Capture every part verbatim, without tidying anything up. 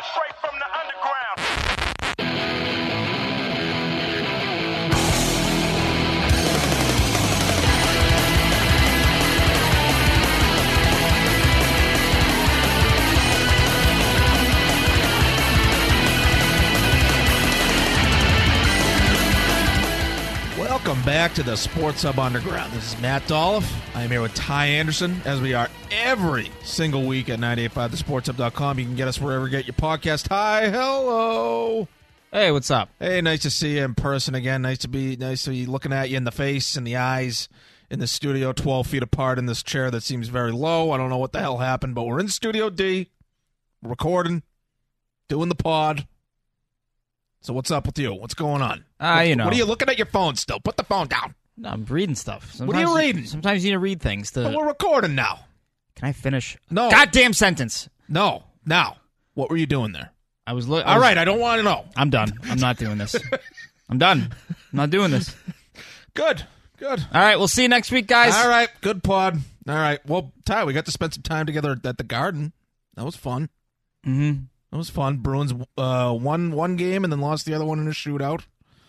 Coming straight from the underground. Welcome back to the Sports Hub Underground. This is Matt Dolph. I am here with Ty Anderson, as we are every single week at ninety-eight point five the sports hub dot com. You can get us wherever you get your podcast. Hi, hello. Hey, what's up? Hey, nice to see you in person again. Nice to be nice to be looking at you in the face and the eyes in the studio, twelve feet apart in this chair that seems very low. I don't know what the hell happened, but we're in Studio D, recording, doing the pod. So what's up with you? What's going on? Ah, uh, you know. What are you looking at your phone still? Put the phone down. No, I'm reading stuff. Sometimes what are you reading? Sometimes you need to read things. To... But we're recording now. Can I finish? No. Goddamn sentence. No. Now. What were you doing there? I was looking. All right, I don't want to know. I'm done. I'm not doing this. I'm done. I'm not doing this. Good. Good. All right, we'll see you next week, guys. All right, good pod. All right. Well, Ty, we got to spend some time together at the Garden. That was fun. Mm-hmm. It was fun. Bruins uh, won one game and then lost the other one in a shootout.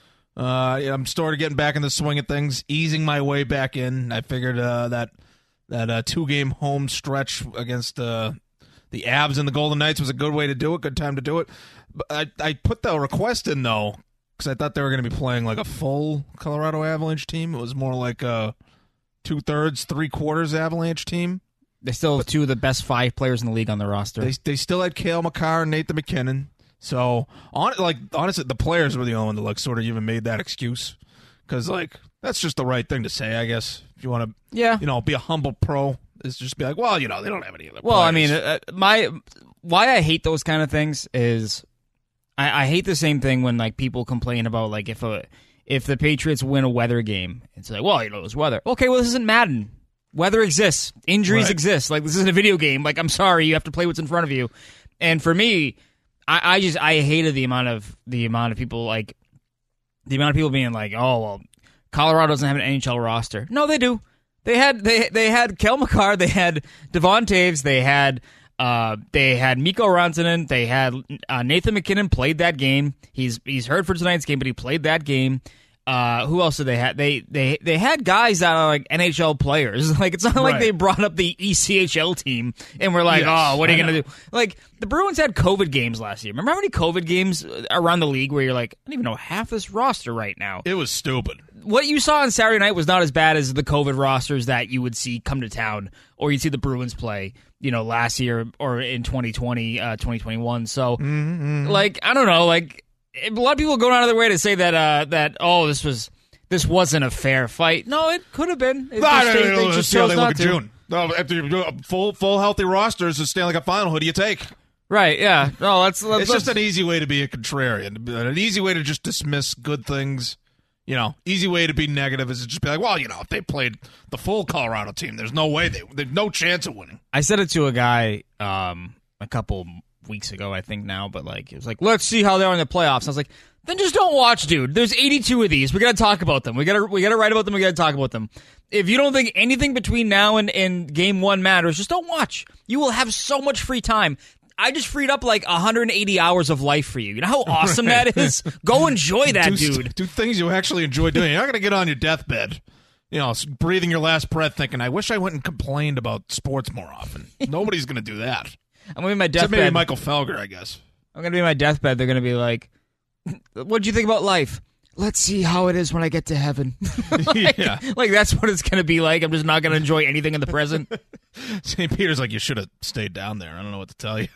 Uh, yeah, I'm sort of getting back in the swing of things, easing my way back in. I figured uh, that that uh, two-game home stretch against uh, the Avs and the Golden Knights was a good way to do it, good time to do it. But I, I put the request in, though, because I thought they were going to be playing like a full Colorado Avalanche team. It was more like a two-thirds, three-quarters Avalanche team. They still have two of the best five players in the league on the roster. They they still had Cale Makar and Nathan McKinnon. So, on like honestly, the players were the only one that like sort of even made that excuse, because like that's just the right thing to say, I guess. If you want to, yeah, you know, be a humble pro, is just be like, well, you know, they don't have any other. Well, players. I mean, uh, my why I hate those kind of things is I, I hate the same thing when like people complain about like if a if the Patriots win a weather game, it's like, well, you know, it was weather. Okay, well, this isn't Madden. Weather exists. Injuries right. exist. Like, this isn't a video game. Like, I'm sorry, you have to play what's in front of you. And for me, I, I just I hated the amount of the amount of people like the amount of people being like, oh well, Colorado doesn't have an N H L roster. No, they do. They had they they had Cale Makar, they had Devon Taves, they had uh they had Mikko Rantanen, they had uh, Nathan McKinnon played that game. He's he's hurt for tonight's game, but he played that game. Uh, who else did they have? They they they had guys that are like N H L players. Like, it's not right. like they brought up the E C H L team and we're like, yes, oh, what are you gonna do? Like, the Bruins had COVID games last year. Remember how many COVID games around the league where you're like, I don't even know half this roster right now. It was stupid. What you saw on Saturday night was not as bad as the COVID rosters that you would see come to town, or you'd see the Bruins play, you know, last year or in twenty twenty, uh, twenty twenty-one. So, mm-hmm. like, I don't know, like. A lot of people go out of their way to say that uh, that oh this was this wasn't a fair fight. No, it could have been. It no, just, no, they, no, no, they let's just see how chose they not look to. in June. No, after you do full full healthy rosters to Stanley Cup final, who do you take? Right? Yeah. No, that's, that's it's just an easy way to be a contrarian. An easy way to just dismiss good things. You know, easy way to be negative is to just be like, well, you know, if they played the full Colorado team, there's no way they there's no chance of winning. I said it to a guy um, a couple weeks ago, I think now, but like it was like, let's see how they are in the playoffs. I was like, then just don't watch, dude. There's eighty-two of these. We gotta talk about them. We gotta we gotta write about them. We gotta talk about them. If you don't think anything between now and, and game one matters, just don't watch. You will have so much free time. I just freed up like one hundred eighty hours of life for you. You know how awesome that is? Go enjoy that, do, dude. Do things you actually enjoy doing. You're not gonna get on your deathbed, you know, breathing your last breath, thinking, "I wish I went and complained about sports more often." Nobody's gonna do that. I'm gonna be in my deathbed. Except maybe Michael Felger, I guess. I'm gonna be in my deathbed. They're gonna be like, what'd you think about life? Let's see how it is when I get to heaven. like, yeah. like, that's what it's going to be like. I'm just not going to enjoy anything in the present. Saint Peter's like, you should have stayed down there. I don't know what to tell you.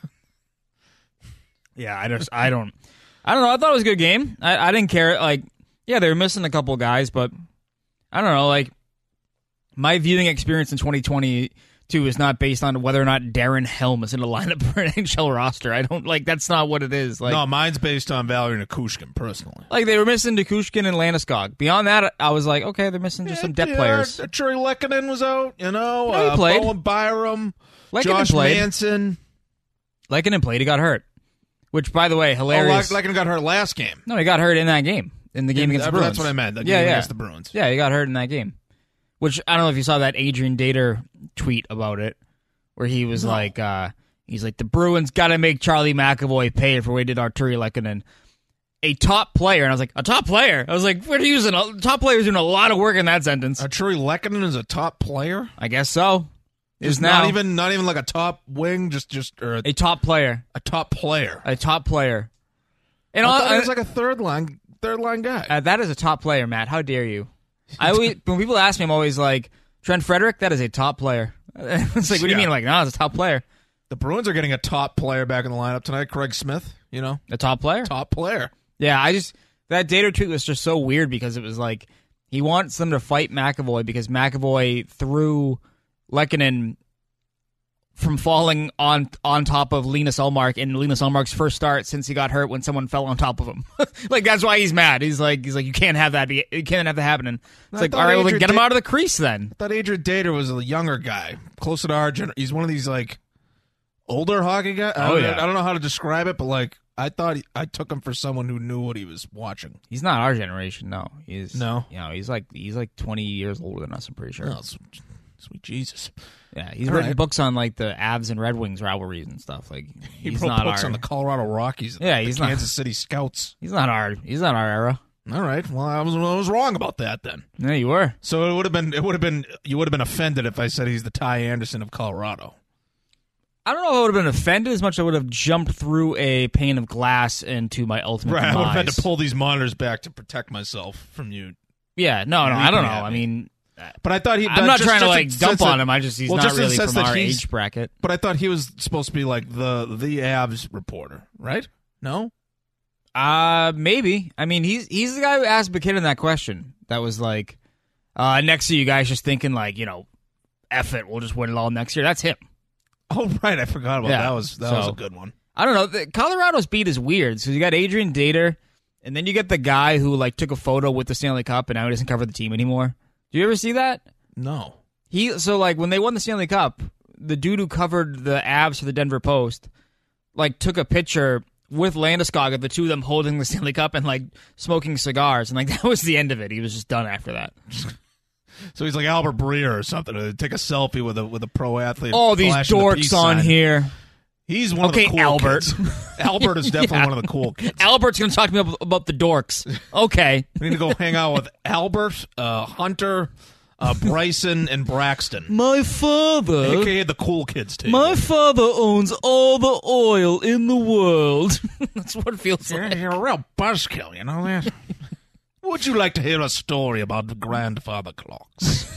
Yeah, I just, I don't, I don't know. I thought it was a good game. I, I didn't care. Like, yeah, they were missing a couple guys, but I don't know. Like, my viewing experience in twenty twenty-two is not based on whether or not Darren Helm is in the lineup for an N H L roster. I don't like. That's not what it is. Like, no, mine's based on Valerie Nikushkin personally. Like, they were missing Nikushkin and Landeskog. Beyond that, I was like, okay, they're missing just yeah, some depth yeah, players. Trey Lehkonen was out. You know, yeah, he uh, played. Bowen Byram, Lehkonen Josh played. Manson. Lehkonen played. He got hurt. Which, by the way, hilarious. Oh, Lehkonen got hurt last game. No, he got hurt in that game. In the game in, against the Bruins. That's what I meant. The game yeah, yeah. against the Bruins. Yeah, he got hurt in that game. Which, I don't know if you saw that Adrian Dater tweet about it, where he was no. like, uh, He's like, the Bruins got to make Charlie McAvoy pay for what he did Artturi Lehkonen. A top player. And I was like, a top player? I was like, we're using a top player is doing a lot of work in that sentence. Artturi Lehkonen is a top player? I guess so. Is not now even not even like a top wing, just just or a, a top player. a top player. A top player. And I all, thought he was like a third line third line guy. uh, that is a top player, Matt. How dare you? I always, when people ask me, I'm always like, Trent Frederick, that is a top player. It's like, what do you Yeah. mean? I'm like, no, it's a top player. The Bruins are getting a top player back in the lineup tonight. Craig Smith, you know, A top player? top player. Yeah, I just, that Data tweet was just so weird because it was like, he wants them to fight McAvoy because McAvoy threw Lehkonen from falling on on top of Linus Ullmark in Linus Ullmark's first start since he got hurt when someone fell on top of him. Like, that's why he's mad. He's like, he's like, you can't have that be, you can't have that happening. It's I like, thought all right, well, then Adrian get him Da- out of the crease then. I thought Adrian Dater was a younger guy, closer to our gener- He's one of these like older hockey guys. I Oh, don't, yeah. I don't know how to describe it, but like I thought he, I took him for someone who knew what he was watching. He's not our generation, no. He's No? you know, he's like he's like twenty years older than us. I'm pretty sure. Oh, sweet, sweet Jesus! Yeah, he's All written right. books on like the Avs and Red Wings rivalries and stuff. Like He he's wrote not books our. on the Colorado Rockies. And Yeah, the he's not- Kansas City Scouts. He's not our. He's not our era. All right. Well, I was I was wrong about that then. Yeah, you were. So it would have been it would have been you would have been offended if I said he's the Ty Anderson of Colorado. I don't know if I would have been offended as much as I would have jumped through a pane of glass into my ultimate Right. I demise. would have had to pull these monitors back to protect myself from you. Yeah, no, no, I don't know. Yeah. I mean, But I thought he. I'm not just- trying to just like in the dump sense on that- him. I just he's well, not just in the really sense from that our he's- age bracket. But I thought he was supposed to be like the the Avs reporter, right? No. Uh maybe. I mean, he's he's the guy who asked McKinnon that question. That was like, uh, next to you guys just thinking like, you know, F it, we'll just win it all next year. That's him. Oh right, I forgot about Yeah, that. Was that was so- a good one. I don't know. The, Colorado's beat is weird. So you got Adrian Dater, and then you get the guy who like took a photo with the Stanley Cup, and now he doesn't cover the team anymore. Do you ever see that? No. He so like when they won the Stanley Cup, the dude who covered the Avs for the Denver Post, like took a picture with Landeskog, the two of them holding the Stanley Cup and like smoking cigars, and like that was the end of it. He was just done after that. So he's like Albert Breer or something. To take a selfie with a with a pro athlete. Oh, these flashing the dorks peace on sign. here. He's one Okay, of the cool Albert. kids. Albert is definitely Yeah. one of the cool kids. Albert's going to talk to me about, about the dorks. Okay. We need to go hang out with Albert, uh, Hunter, uh, Bryson, and Braxton, My father. A K A the cool kids table. My father owns all the oil in the world. That's what it feels You're, like. you're a real buzzkill, you know that? Would you like to hear a story about the grandfather clocks?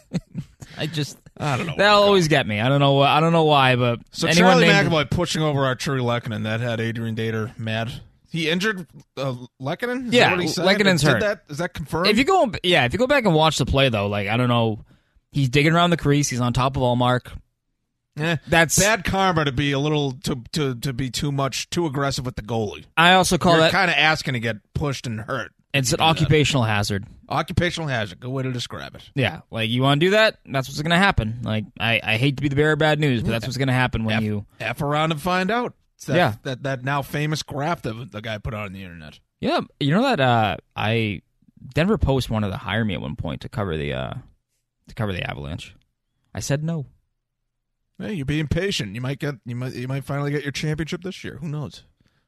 I just I don't know. that'll always get me. I don't know. I don't know why, but So anyone Charlie named- McAvoy pushing over Artturi Lehkonen, that had Adrian Dater mad. He injured uh, Lehkonen? Is Yeah, that what he said? Lekkonen's Did hurt. That, is that confirmed? If you go, yeah, if you go back and watch the play though, like I don't know, he's digging around the crease. He's on top of Allmark. Eh, That's bad karma to be a little to to to be too much too aggressive with the goalie. I also call You're that kind of asking to get pushed and hurt. it's an do that. occupational hazard. Occupational hazard. Good way to describe it. Yeah, like you want to do that, that's what's going to happen. Like I, I hate to be the bearer of bad news, but that's what's going to happen when F, you. F around and find out. It's that, Yeah. that that now famous graph that the guy put out on the internet. Yeah, you know that uh, I Denver Post wanted to hire me at one point to cover the uh, to cover the Avalanche. I said no. Hey, you're being patient. You might get you might you might finally get your championship this year. Who knows?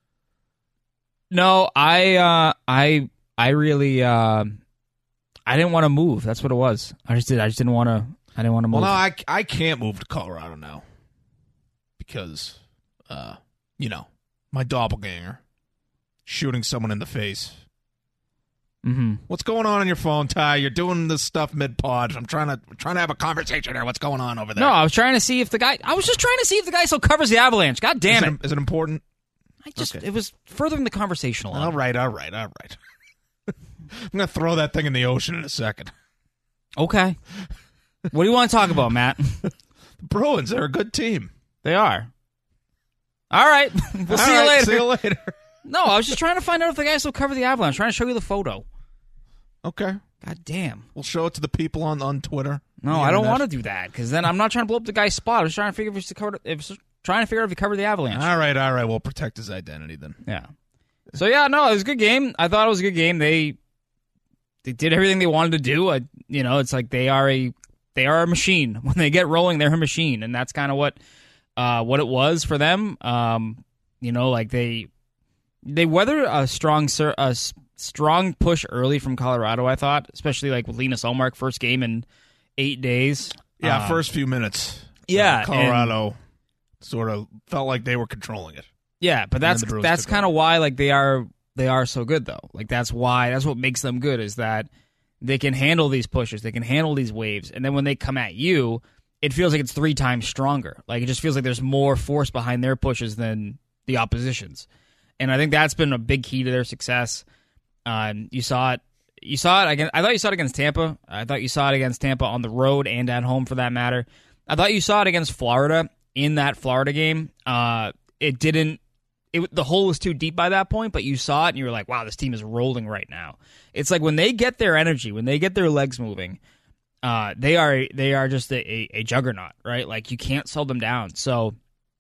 No, I uh, I I really uh, I didn't want to move. That's what it was. I just did. I just didn't want to. I didn't want to move. Well, no, I, I can't move to Colorado now because, uh, you know, my doppelganger shooting someone in the face. mm-hmm. What's going on on your phone, Ty? You're doing this stuff mid pod. I'm trying to trying to have a conversation here. What's going on over there? No, I was trying to see if the guy. I was just trying to see if the guy still covers the Avalanche. God damn is it! it, is it important? I just okay. it was furthering the conversation along. All right, all right, all right. I'm gonna throw that thing in the ocean in a second. Okay. What do you want to talk about, Matt? The Bruins, they're a good team. They are. All right. We'll see All you right, later. See you later. No, I was just trying to find out if the guy still covered the Avalanche. Trying to show you the photo. Okay, God damn. we'll show it to the people on on Twitter. No, I don't want to do that because then I'm not trying to blow up the guy's spot. I was trying to figure if he's covered. If he's trying to figure out if he covered the Avalanche. All right, all right. We'll protect his identity then. Yeah. So yeah, no, it was a good game. I thought it was a good game. They they did everything they wanted to do. I, you know, it's like they are a they are a machine. When they get rolling, they're a machine, and that's kind of what uh, what it was for them. Um, you know, like they they weathered a strong sur- a s- strong push early from Colorado. I thought, especially like with Linus Ullmark, first game in eight days. Yeah, Um, first few minutes. yeah, uh, Colorado sort of felt like they were controlling it. Yeah, but that's the Bruins that's took kind of why like they are they are so good though. Like that's why that's what makes them good is that they can handle these pushes, they can handle these waves, and then when they come at you, it feels like it's three times stronger. Like it just feels like there's more force behind their pushes than the opposition's, and I think that's been a big key to their success. Um, you saw it. You saw it again. I thought you saw it against Tampa. I thought you saw it against Tampa on the road and at home, for that matter. I thought you saw it against Florida in that Florida game. Uh, it didn't. It, the hole was too deep by that point, but you saw it and you were like, "Wow, this team is rolling right now." It's like when they get their energy, when they get their legs moving, uh, they are they are just a, a, a juggernaut, right? Like you can't slow them down. So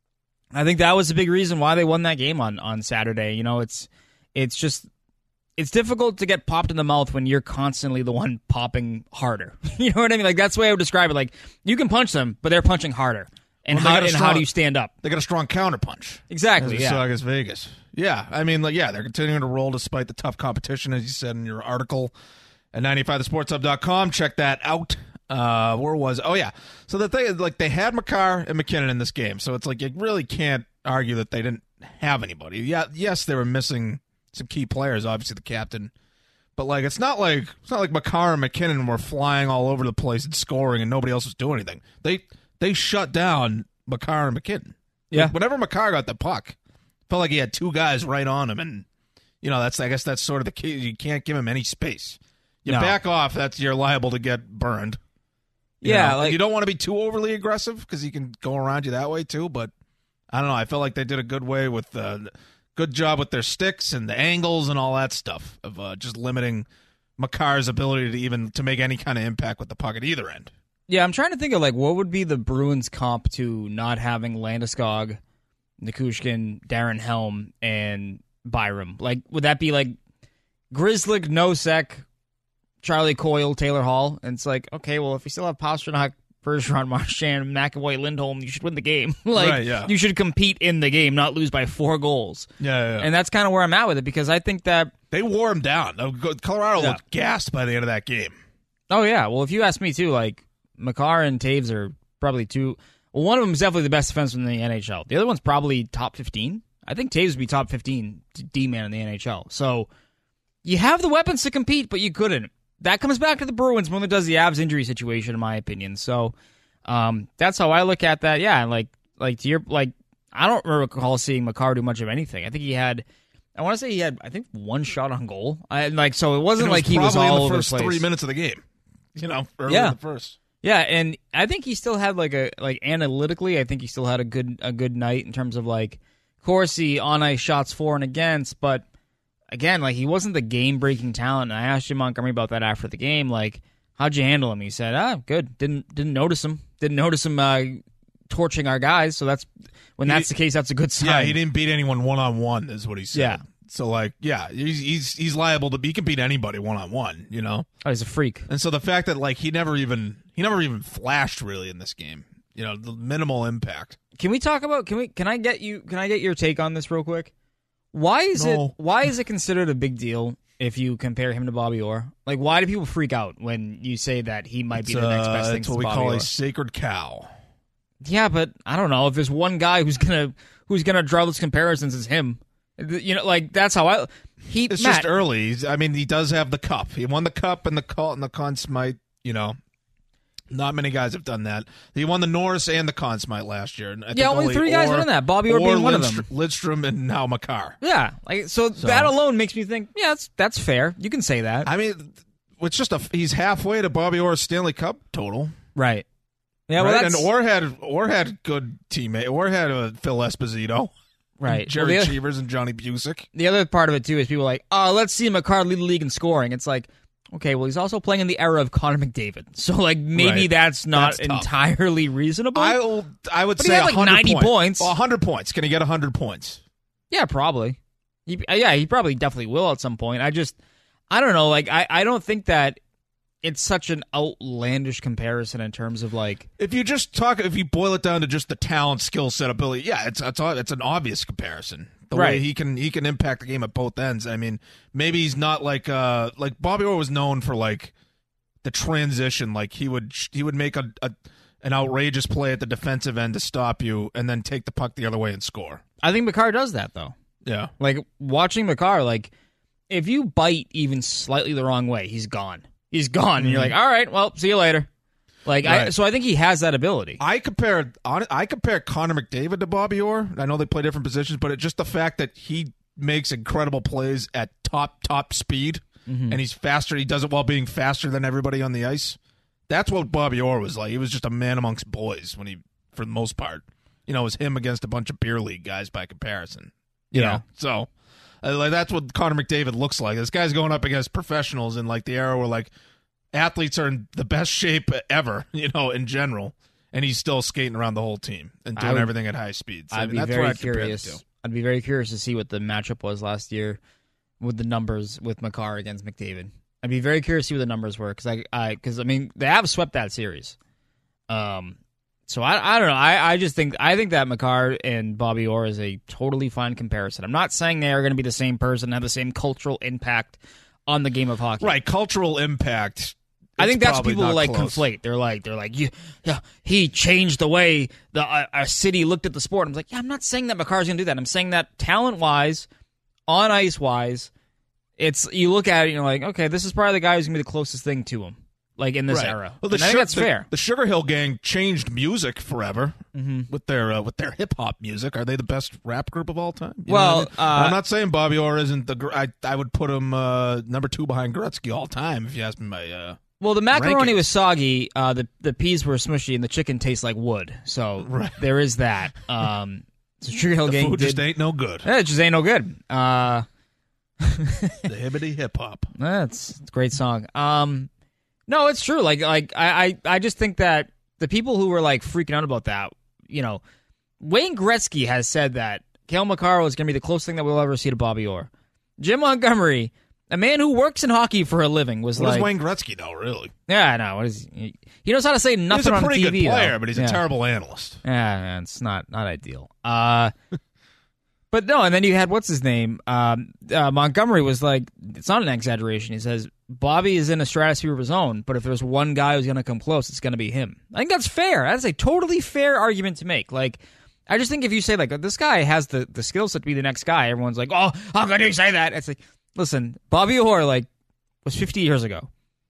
I think that was a big reason why they won that game on on Saturday. You know, it's it's just. It's difficult to get popped in the mouth when you're constantly the one popping harder. You know what I mean? Like that's the way I would describe it. Like you can punch them, but they're punching harder. And Well, they how got a and strong- how do you stand up? They got a strong counterpunch. Exactly. As we Yeah. saw against Vegas. Yeah, I mean, like, yeah, they're continuing to roll despite the tough competition, as you said in your article at ninety-five the sports hub dot com. Check that out. Uh, where was? Oh yeah. So the thing is, like, they had Makar and McKinnon in this game, so it's like you really can't argue that they didn't have anybody. Yeah, yes, they were missing some key players, obviously the captain. But like it's not like it's not like Makar and McKinnon were flying all over the place and scoring and nobody else was doing anything. They they shut down Makar and McKinnon. Yeah. Like, whenever Makar got the puck, felt like he had two guys right on him, and you know that's I guess that's sort of the key. You can't give him any space. You No. back off, that's you're liable to get burned. You Yeah, know? like- you don't want to be too overly aggressive because he can go around you that way too. But I don't know. I felt like they did a good way with uh, good job with their sticks and the angles and all that stuff of uh, just limiting Makar's ability to even to make any kind of impact with the puck at either end. Yeah, I'm trying to think of like what would be the Bruins comp to not having Landeskog, Nikushkin, Darren Helm, and Byram. Like, would that be like Grizzlick, Nosek, Charlie Coyle, Taylor Hall? And it's like, okay, well, if we still have Pastrnak, Bergeron, Marchand, McAvoy, Lindholm, you should win the game. Like, Right, yeah. you should compete in the game, not lose by four goals. Yeah, yeah, yeah. And that's kind of where I'm at with it because I think that, They wore him down. Uh, Colorado Yeah. looked gassed by the end of that game. oh yeah, well, if you ask me too, like Makar and Taves are probably two. Well, one of them is definitely the best defenseman in the N H L. The other one's probably top fifteen. I think Taves would be top fifteen D-man in the N H L. So you have the weapons to compete, but you couldn't. That comes back to the Bruins when it does the Avs injury situation, in my opinion. So um, that's how I look at that. Yeah, and like like to your like, I don't recall seeing Makar do much of anything. I think he had. I want to say he had, I think, one shot on goal. I, like so, it wasn't And it was like he was probably all in the over first the place. three minutes of the game. You know, early Yeah. in the first. Yeah, and I think he still had like a like analytically, I think he still had a good a good night in terms of like, of course, he on ice shots for and against, but again, like he wasn't the game breaking talent. And I asked Jim Montgomery about that after the game, like, how'd you handle him? He said, ah, good. Didn't didn't notice him. Didn't notice him uh, torching our guys. So that's when He that's did- the case. That's a good sign. Yeah, he didn't beat anyone one on one, is what he said. Yeah. So like, yeah, he's he's he's liable to be. He can beat anybody one on one. You know. Oh, he's a freak. And so the fact that like he never even he never even flashed really in this game. You know, the minimal impact. Can we talk about? Can we? Can I get you? Can I get your take on this real quick? Why is No. it? Why is it considered a big deal if you compare him to Bobby Orr? Like, why do people freak out when you say that he might be It's, the next uh, best thing it's to what we Bobby call Orr? a sacred cow. Yeah, but I don't know if there's one guy who's gonna who's gonna draw those comparisons is him. You know, like that's how I. He It's Matt, just early. He's, I mean, he does have the cup. He won the cup and the call and the Conn Smythe. You know, not many guys have done that. He won the Norris and the Conn Smythe last year. And I Yeah, think only three guys Orr- have done that, Bobby Orr Orr, being one of Lidstr- them. Lidstrom and now Makar. Yeah, like so, So- that alone makes me think. Yeah, that's that's fair. You can say that. I mean, it's just a he's halfway to Bobby Orr's Stanley Cup total. right. Yeah, well, right? that's And Orr had Orr had good teammate. Orr had a Phil Esposito, right. Jerry Well, the- Cheevers, and Johnny Busick. The other part of it too is people are like, oh, let's see Makar lead the league in scoring. It's like, okay, well, he's also playing in the era of Connor McDavid, so like maybe Right. that's not That's tough. entirely reasonable. I will- I would But he say had, like, one hundred ninety points. Well, one hundred points. Can he get one hundred points? yeah, probably. He, yeah, he probably definitely will at some point. I just, I don't know. Like, I, I don't think that it's such an outlandish comparison in terms of like if you just talk, if you boil it down to just the talent, skill set, ability, yeah, it's it's it's an obvious comparison. The right. way he can he can impact the game at both ends. I mean, maybe he's not like uh like Bobby Orr was known for like the transition. Like he would he would make a, a an outrageous play at the defensive end to stop you, and then take the puck the other way and score. I think Makar does that though. Yeah, like watching Makar, like if you bite even slightly the wrong way, he's gone. He's gone, mm-hmm. and you're like, all right, well, see you later. Like, right. I, so I think he has that ability. I compare, I compare Connor McDavid to Bobby Orr. I know they play different positions, but it's just the fact that he makes incredible plays at top top speed, mm-hmm. and he's faster. He does it while being faster than everybody on the ice. That's what Bobby Orr was like. He was just a man amongst boys when he, for the most part, you know, it was him against a bunch of beer league guys by comparison. You yeah. know, so. Uh, like that's what Connor McDavid looks like. This guy's going up against professionals in like the era where like athletes are in the best shape ever, you know, in general, and he's still skating around the whole team and doing would, everything at high speeds. So, I'd I mean, be that's very what I'd curious. I'd be very curious to see what the matchup was last year with the numbers with Makar against McDavid. I'd be very curious to see what the numbers were because I, I, because I mean they have swept that series. Um. So I I don't know. I, I just think I think that Makar and Bobby Orr is a totally fine comparison. I'm not saying they are going to be the same person, have the same cultural impact on the game of hockey. Right, cultural impact. I think that's what people like close. conflate. They're like they're like, yeah, he changed the way the uh, our city looked at the sport. I'm like, yeah, I'm not saying that Makar's going to do that. I'm saying that talent wise, on ice wise, it's you look at it and you're like, okay, this is probably the guy who's going to be the closest thing to him. Like in this right. era, well, the and I think that's the, fair. The Sugar Hill Gang changed music forever mm-hmm. with their uh, with their hip hop music. Are they the best rap group of all time? You well, I mean? uh, I'm not saying Bobby Orr isn't the. I I would put him uh, number two behind Gretzky all time if you ask me my. Uh, well, the macaroni rankings. was soggy, uh, the the peas were smushy, and the chicken tastes like wood. So right. there is that. Um, so Sugar Hill the Gang food did, just ain't no good. Yeah, it just ain't no good. Uh, the hibbity hip hop. That's it's a great song. Um. No, it's true. Like, like I, I, I just think that the people who were like freaking out about that, you know, Wayne Gretzky has said that Cale Makar is going to be the closest thing that we'll ever see to Bobby Orr. Jim Montgomery, a man who works in hockey for a living, was what like, does Wayne Gretzky know, really? Yeah, no. What is he, he knows how to say nothing on T V. He's a pretty good player, though. but he's yeah. a terrible analyst. Yeah, it's not not ideal. Uh, but no, and then you had what's his name? Um, uh, Montgomery was like, it's not an exaggeration. He says Bobby is in a stratosphere of his own, but if there's one guy who's going to come close, it's going to be him. I think that's fair. That's a totally fair argument to make. Like, I just think if you say, like, this guy has the, the skill set to be the next guy, everyone's like, oh, how can you say that? It's like, listen, Bobby Orr, like, was fifty years ago.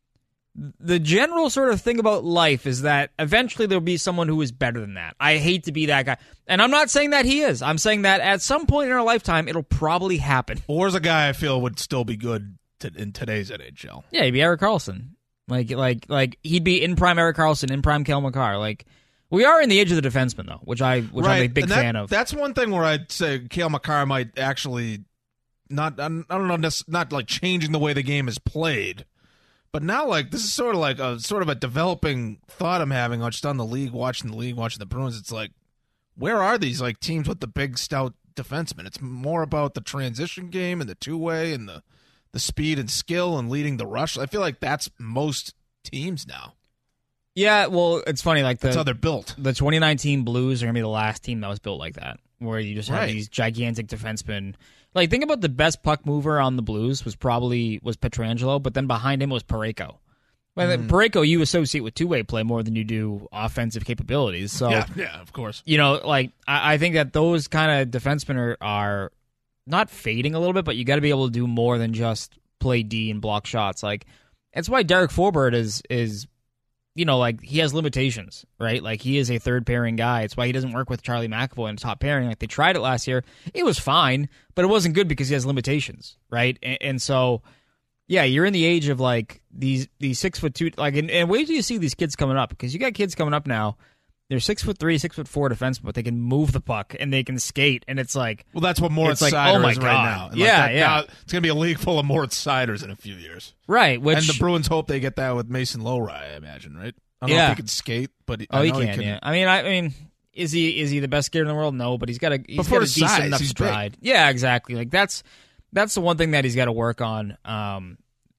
The general sort of thing about life is that eventually there'll be someone who is better than that. I hate to be that guy. And I'm not saying that he is. I'm saying that at some point in our lifetime, it'll probably happen. Orr's a guy I feel would still be good to, in today's N H L. Yeah, he'd be Erik Karlsson. Like, like, like he'd be in prime Erik Karlsson, in prime Cale Makar. Like, we are in the age of the defenseman, though, which, I, which right. I'm a big that, fan of. That's one thing where I'd say Cale Makar might actually not, I don't know, not like changing the way the game is played. But now, like, this is sort of like a sort of a developing thought I'm having just on the league, watching the league, watching the Bruins. It's like, where are these like teams with the big, stout defensemen? It's more about the transition game and the two way and the the speed and skill and leading the rush. I feel like that's most teams now. Yeah, well, it's funny. Like the, that's how they're built. The twenty nineteen Blues are gonna be the last team that was built like that, where you just have right. these gigantic defensemen. Like, think about the best puck mover on the Blues was probably was Pietrangelo, but then behind him was Parayko. Well, mm. Parayko you associate with two-way play more than you do offensive capabilities. So yeah, yeah, of course. You know, like I, I think that those kind of defensemen are, are not fading a little bit, but you got to be able to do more than just play D and block shots. Like, that's why Derek Forbort is is. You know, like, he has limitations, right? Like, he is a third-pairing guy. It's why he doesn't work with Charlie McAvoy in a top pairing. Like, they tried it last year. It was fine, but it wasn't good because he has limitations, right? And, and so, yeah, you're in the age of, like, these these six-foot-two... Like, and, and wait till you see these kids coming up, because you got kids coming up now. They're six-foot-three, six-foot-four defensemen, but they can move the puck, and they can skate, and it's like... Well, that's what Moritz like, Seider oh my is God. right now. And yeah, like that, yeah. Now, it's going to be a league full of Moritz Seiders in a few years. Right, which... And the Bruins hope they get that with Mason Lowry, I imagine, right? I don't yeah. know if he can skate, but oh, I he know can, he can. Yeah, I mean, I, I mean, is he is he the best skater in the world? No, but he's got a he's got a decent size, enough he's stride. Big. Yeah, exactly. Like that's that's the one thing that he's got to work on. Um,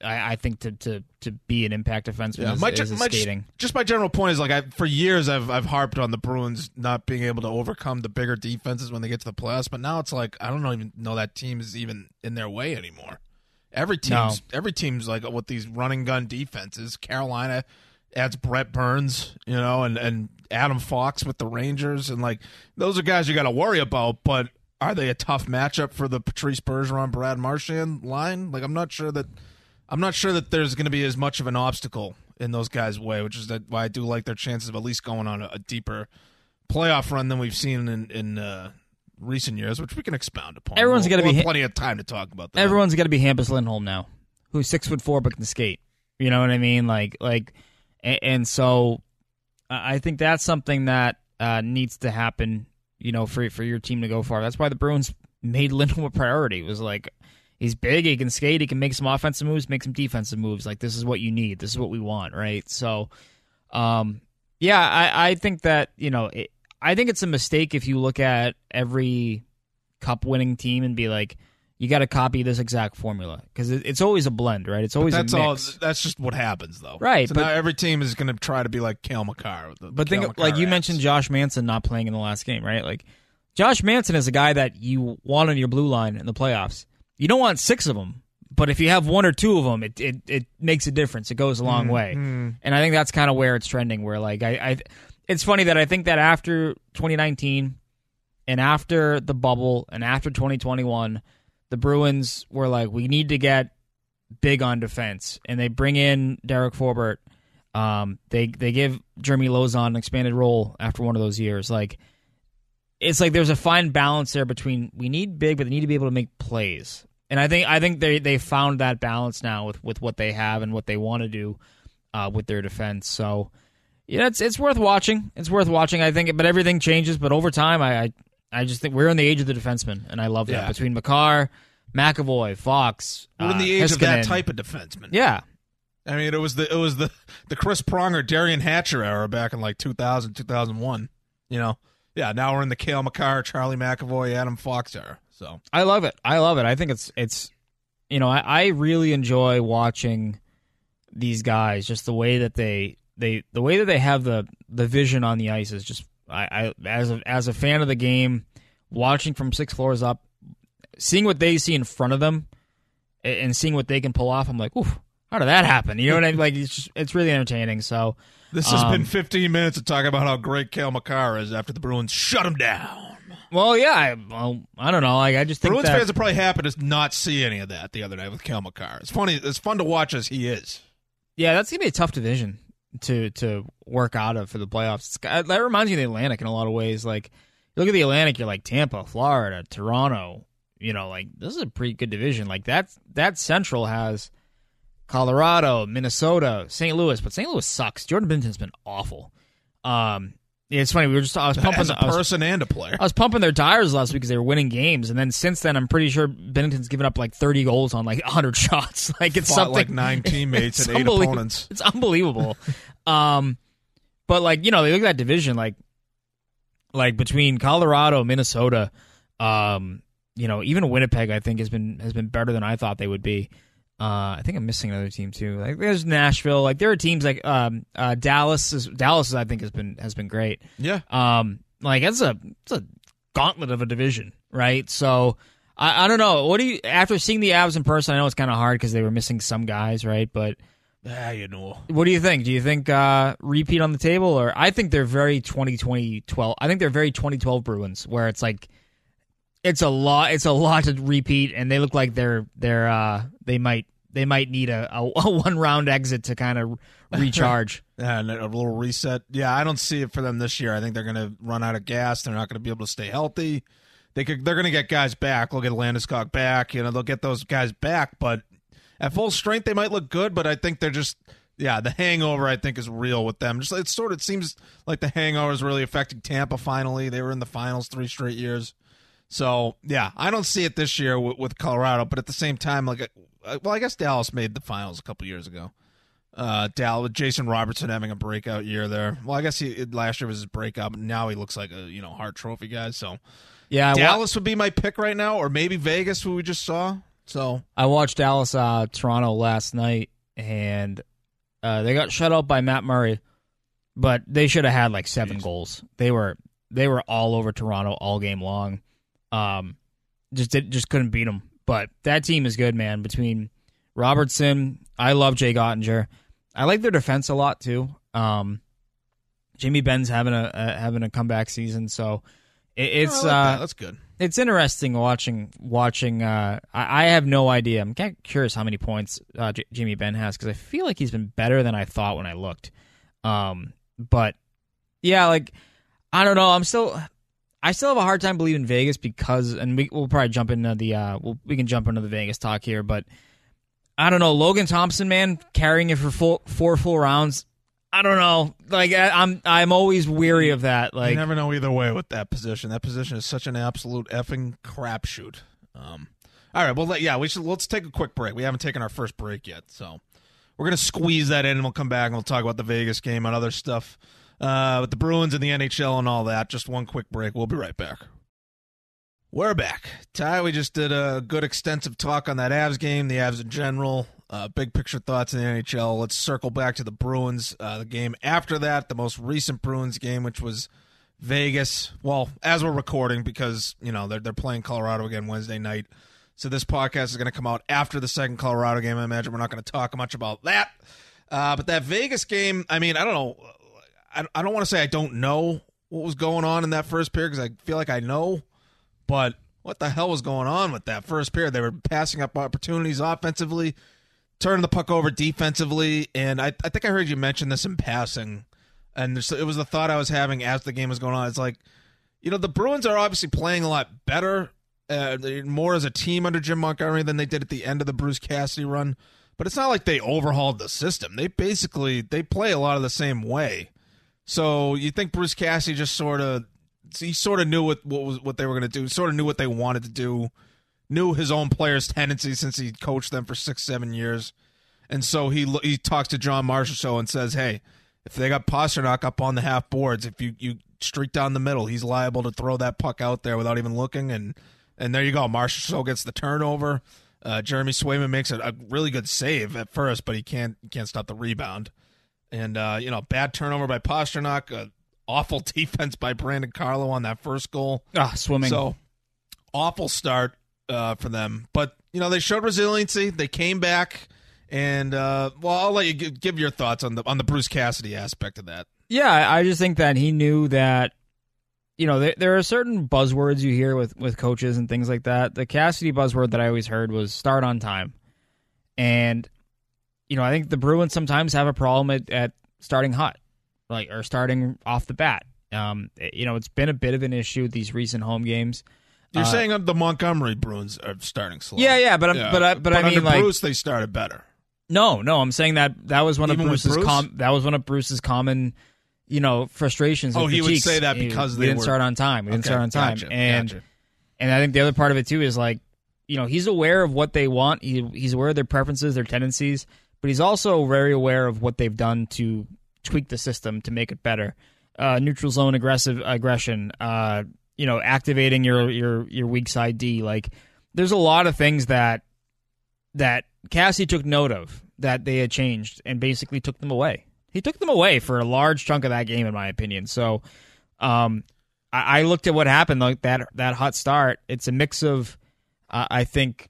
I, I think to, to, to be an impact defenseman Yeah, is, my, is my, skating. Just my general point is like I, for years I've I've harped on the Bruins not being able to overcome the bigger defenses when they get to the playoffs, but now it's like I don't even know that team is even in their way anymore. Every team's No. every team's like with these running gun defenses. Carolina adds Brett Burns, you know, and, and Adam Fox with the Rangers, and like those are guys you got to worry about. But are they a tough matchup for the Patrice Bergeron, Brad Marchand line? Like I'm not sure that I'm not sure that there's going to be as much of an obstacle in those guys' way, which is that why I do like their chances of at least going on a, a deeper playoff run than we've seen in in uh, recent years, which we can expound upon. Everyone's we'll, got to we'll be have plenty of time to talk about that. Everyone's got to be Hampus Lindholm now, who's six foot four but can skate. You know what I mean? Like like. And so I think that's something that uh, needs to happen, you know, for for your team to go far. That's why the Bruins made Lindholm a priority. It was like, he's big, he can skate, he can make some offensive moves, make some defensive moves. Like, this is what you need. This is what we want, right? So, um, yeah, I, I think that, you know, it, I think it's a mistake if you look at every cup-winning team and be like, you got to copy this exact formula because it, it's always a blend, right? It's always that's a all. mix. That's just what happens, though. Right, So but- now every team is going to try to be like Cale Makar. With the But Cale think, Makar like you acts. mentioned, Josh Manson not playing in the last game, right? Like, Josh Manson is a guy that you want on your blue line in the playoffs. You don't want six of them, but if you have one or two of them, it it, it makes a difference. It goes a long way, and I think that's kind of where it's trending. Where like I, I, it's funny that I think that after twenty nineteen and after the bubble and after twenty twenty-one, the Bruins were like, we need to get big on defense, and they bring in Derek Forbort. Um, they they give Jeremy Lauzon an expanded role after one of those years. Like, it's like there's a fine balance there between we need big, but they need to be able to make plays. And I think I think they they found that balance now with, with what they have and what they want to do uh, with their defense. So yeah, it's it's worth watching. It's worth watching. I think, but everything changes. But over time, I I, I just think we're in the age of the defenseman, and I love that Yeah. between Makar, McAvoy, Fox. We're in the uh, age of that Heiskanen. type of defenseman. Yeah. I mean, it was the it was the the Chris Pronger, Darian Hatcher era back in like two thousand, two thousand one. You know, yeah. Now we're in the Cale Makar, Charlie McAvoy, Adam Fox era. So I love it. I love it. I think it's it's you know, I, I really enjoy watching these guys, just the way that they they the way that they have the the vision on the ice is just I, I as a as a fan of the game, watching from six floors up, seeing what they see in front of them and and seeing what they can pull off, I'm like, oof, how did that happen? You know what I mean? Like it's just, it's really entertaining. So this has Um, been fifteen minutes of talking about how great Cale Makar is after the Bruins shut him down. well, yeah, I, well, I don't know. Like I just think Bruins that, fans are probably happy to not see any of that the other night with Cale Makar. It's funny. It's fun to watch as he is. yeah, that's gonna be a tough division to to work out of for the playoffs. It's, that reminds me of the Atlantic in a lot of ways. Like you look at the Atlantic, you're like Tampa, Florida, Toronto. You know, like this is a pretty good division. Like that that Central has Colorado, Minnesota, Saint Louis, but Saint Louis sucks. Jordan Binnington's been awful. Um, yeah, it's funny. We were just I was pumping As a I was- person and a player. I was pumping their tires last week because they were winning games, and then since then, I'm pretty sure Bennington's given up like thirty goals on like one hundred shots. Like it's Fought something like nine teammates it's and eight unbelie- opponents. It's unbelievable. um, but like you know, they look at that division like like between Colorado, Minnesota, um, you know, even Winnipeg, I think has been has been better than I thought they would be. Uh, I think I'm missing another team too. Like there's Nashville. Like there are teams like um, uh, Dallas. Is, Dallas, I think, has been has been great. Yeah. Um, like it's a it's a gauntlet of a division, right? So I, I don't know. What do you after seeing the Avs in person? I know it's kind of hard because they were missing some guys, right? But Ah, you know. what do you think? Do you think uh, repeat on the table, or I think they're very twenty twelve. I think they're very twenty twelve Bruins, where it's like it's a lot. It's a lot to repeat, and they look like they're they're uh, they might they might need a, a, a one round exit to kind of recharge. And a little reset. Yeah, I don't see it for them this year. I think they're going to run out of gas. They're not going to be able to stay healthy. They could. They're going to get guys back. They'll get Landeskog back. You know, they'll get those guys back. But at full strength, they might look good. But I think they're just. Yeah, the hangover I think is real with them. Just it's sort of it seems like the hangover is really affecting Tampa. Finally, they were in the finals three straight years. So yeah, I don't see it this year with, with Colorado. But at the same time, like, uh, well, I guess Dallas made the finals a couple years ago. Uh, Dallas with Jason Robertson having a breakout year there. Well, I guess he last year was his breakout, but now he looks like a you know Hart Trophy guy. So Yeah, well, Dallas would be my pick right now, or maybe Vegas, who we just saw. So I watched Dallas uh, Toronto last night, and uh, they got shut out by Matt Murray, but they should have had like seven Jeez. goals. They were they were all over Toronto all game long. Um, just did, just couldn't beat them. But that team is good, man. Between Robertson, I love Jay Gottinger. I like their defense a lot too. Um, Jamie Benn's having a, a having a comeback season, so it, it's oh, like uh, that. That's good. It's interesting watching watching. Uh, I, I have no idea. I'm kind of curious how many points uh, J- Jamie Benn has because I feel like he's been better than I thought when I looked. Um, but yeah, like I don't know. I'm still. I still have a hard time believing Vegas because, and we, we'll probably jump into the. Uh, we'll, we can jump into the Vegas talk here, but I don't know. Logan Thompson, man, carrying it for full, four full rounds. I don't know. Like I, I'm, I'm always weary of that. Like you never know either way with that position. That position is such an absolute effing crapshoot. Um, all right, well, let, yeah, we should. Let's take a quick break. We haven't taken our first break yet, so we're gonna squeeze that in, and we'll come back and we'll talk about the Vegas game and other stuff uh, with the Bruins and the N H L and all that. Just one quick break. We'll be right back. We're back. Ty, we just did a good extensive talk on that Avs game, the Avs in general. Uh, big picture thoughts in the N H L. Let's circle back to the Bruins. Uh, the game after that, the most recent Bruins game, which was Vegas. Well, as we're recording, because you know they're they're playing Colorado again Wednesday night. So this podcast is going to come out after the second Colorado game. I imagine we're not going to talk much about that. Uh, but that Vegas game, I mean, I don't know. I, I don't want to say I don't know what was going on in that first period because I feel like I know. But what the hell was going on with that first period? They were passing up opportunities offensively, turning the puck over defensively, and I, I think I heard you mention this in passing, and it was the thought I was having as the game was going on. It's like, you know, the Bruins are obviously playing a lot better, uh, more as a team under Jim Montgomery than they did at the end of the Bruce Cassidy run, but it's not like they overhauled the system. They basically, they play a lot of the same way. So you think Bruce Cassidy just sort of, he sort of knew what, what was what they were going to do, sort of knew what they wanted to do, knew his own players' tendencies since he coached them for six, seven years. And so he he talks to John Marchessault and says, hey, if they got Pastrnak up on the half boards, if you, you streak down the middle, he's liable to throw that puck out there without even looking. And, and there you go. Marchessault gets the turnover. Uh, Jeremy Swayman makes a, a really good save at first, but he can't he can't stop the rebound. And, uh, you know, bad turnover by Pastrnak, uh, awful defense by Brandon Carlo on that first goal. Ah, swimming. So, awful start uh, for them. But, you know, they showed resiliency. They came back. And, uh, well, I'll let you give, give your thoughts on the on the Bruce Cassidy aspect of that. Yeah, I just think that he knew that, you know, there, there are certain buzzwords you hear with, with coaches and things like that. The Cassidy buzzword that I always heard was start on time. And, you know, I think the Bruins sometimes have a problem at, at starting hot. Like or starting off the bat. Um, you know, it's been a bit of an issue with these recent home games. You're uh, saying the Montgomery Bruins are starting slow. Yeah, yeah, but I'm, yeah. but I, but, but I mean, under like Bruce, they started better. No, no, I'm saying that that was one Even of Bruce's Bruce? com- that was one of Bruce's common, you know, frustrations. Oh, and he would critiques. say that because he, they we didn't were... start on time. We didn't okay, start on time, gotcha, and gotcha. and I think the other part of it too is like, you know, he's aware of what they want. He he's aware of their preferences, their tendencies, but he's also very aware of what they've done to tweak the system to make it better. Uh, neutral zone aggressive aggression, uh, you know, activating your, your, your weak side D. Like, there's a lot of things that that Cassie took note of that they had changed and basically took them away. He took them away for a large chunk of that game, in my opinion. So, um, I, I looked at what happened, like that that hot start. It's a mix of, uh, I think.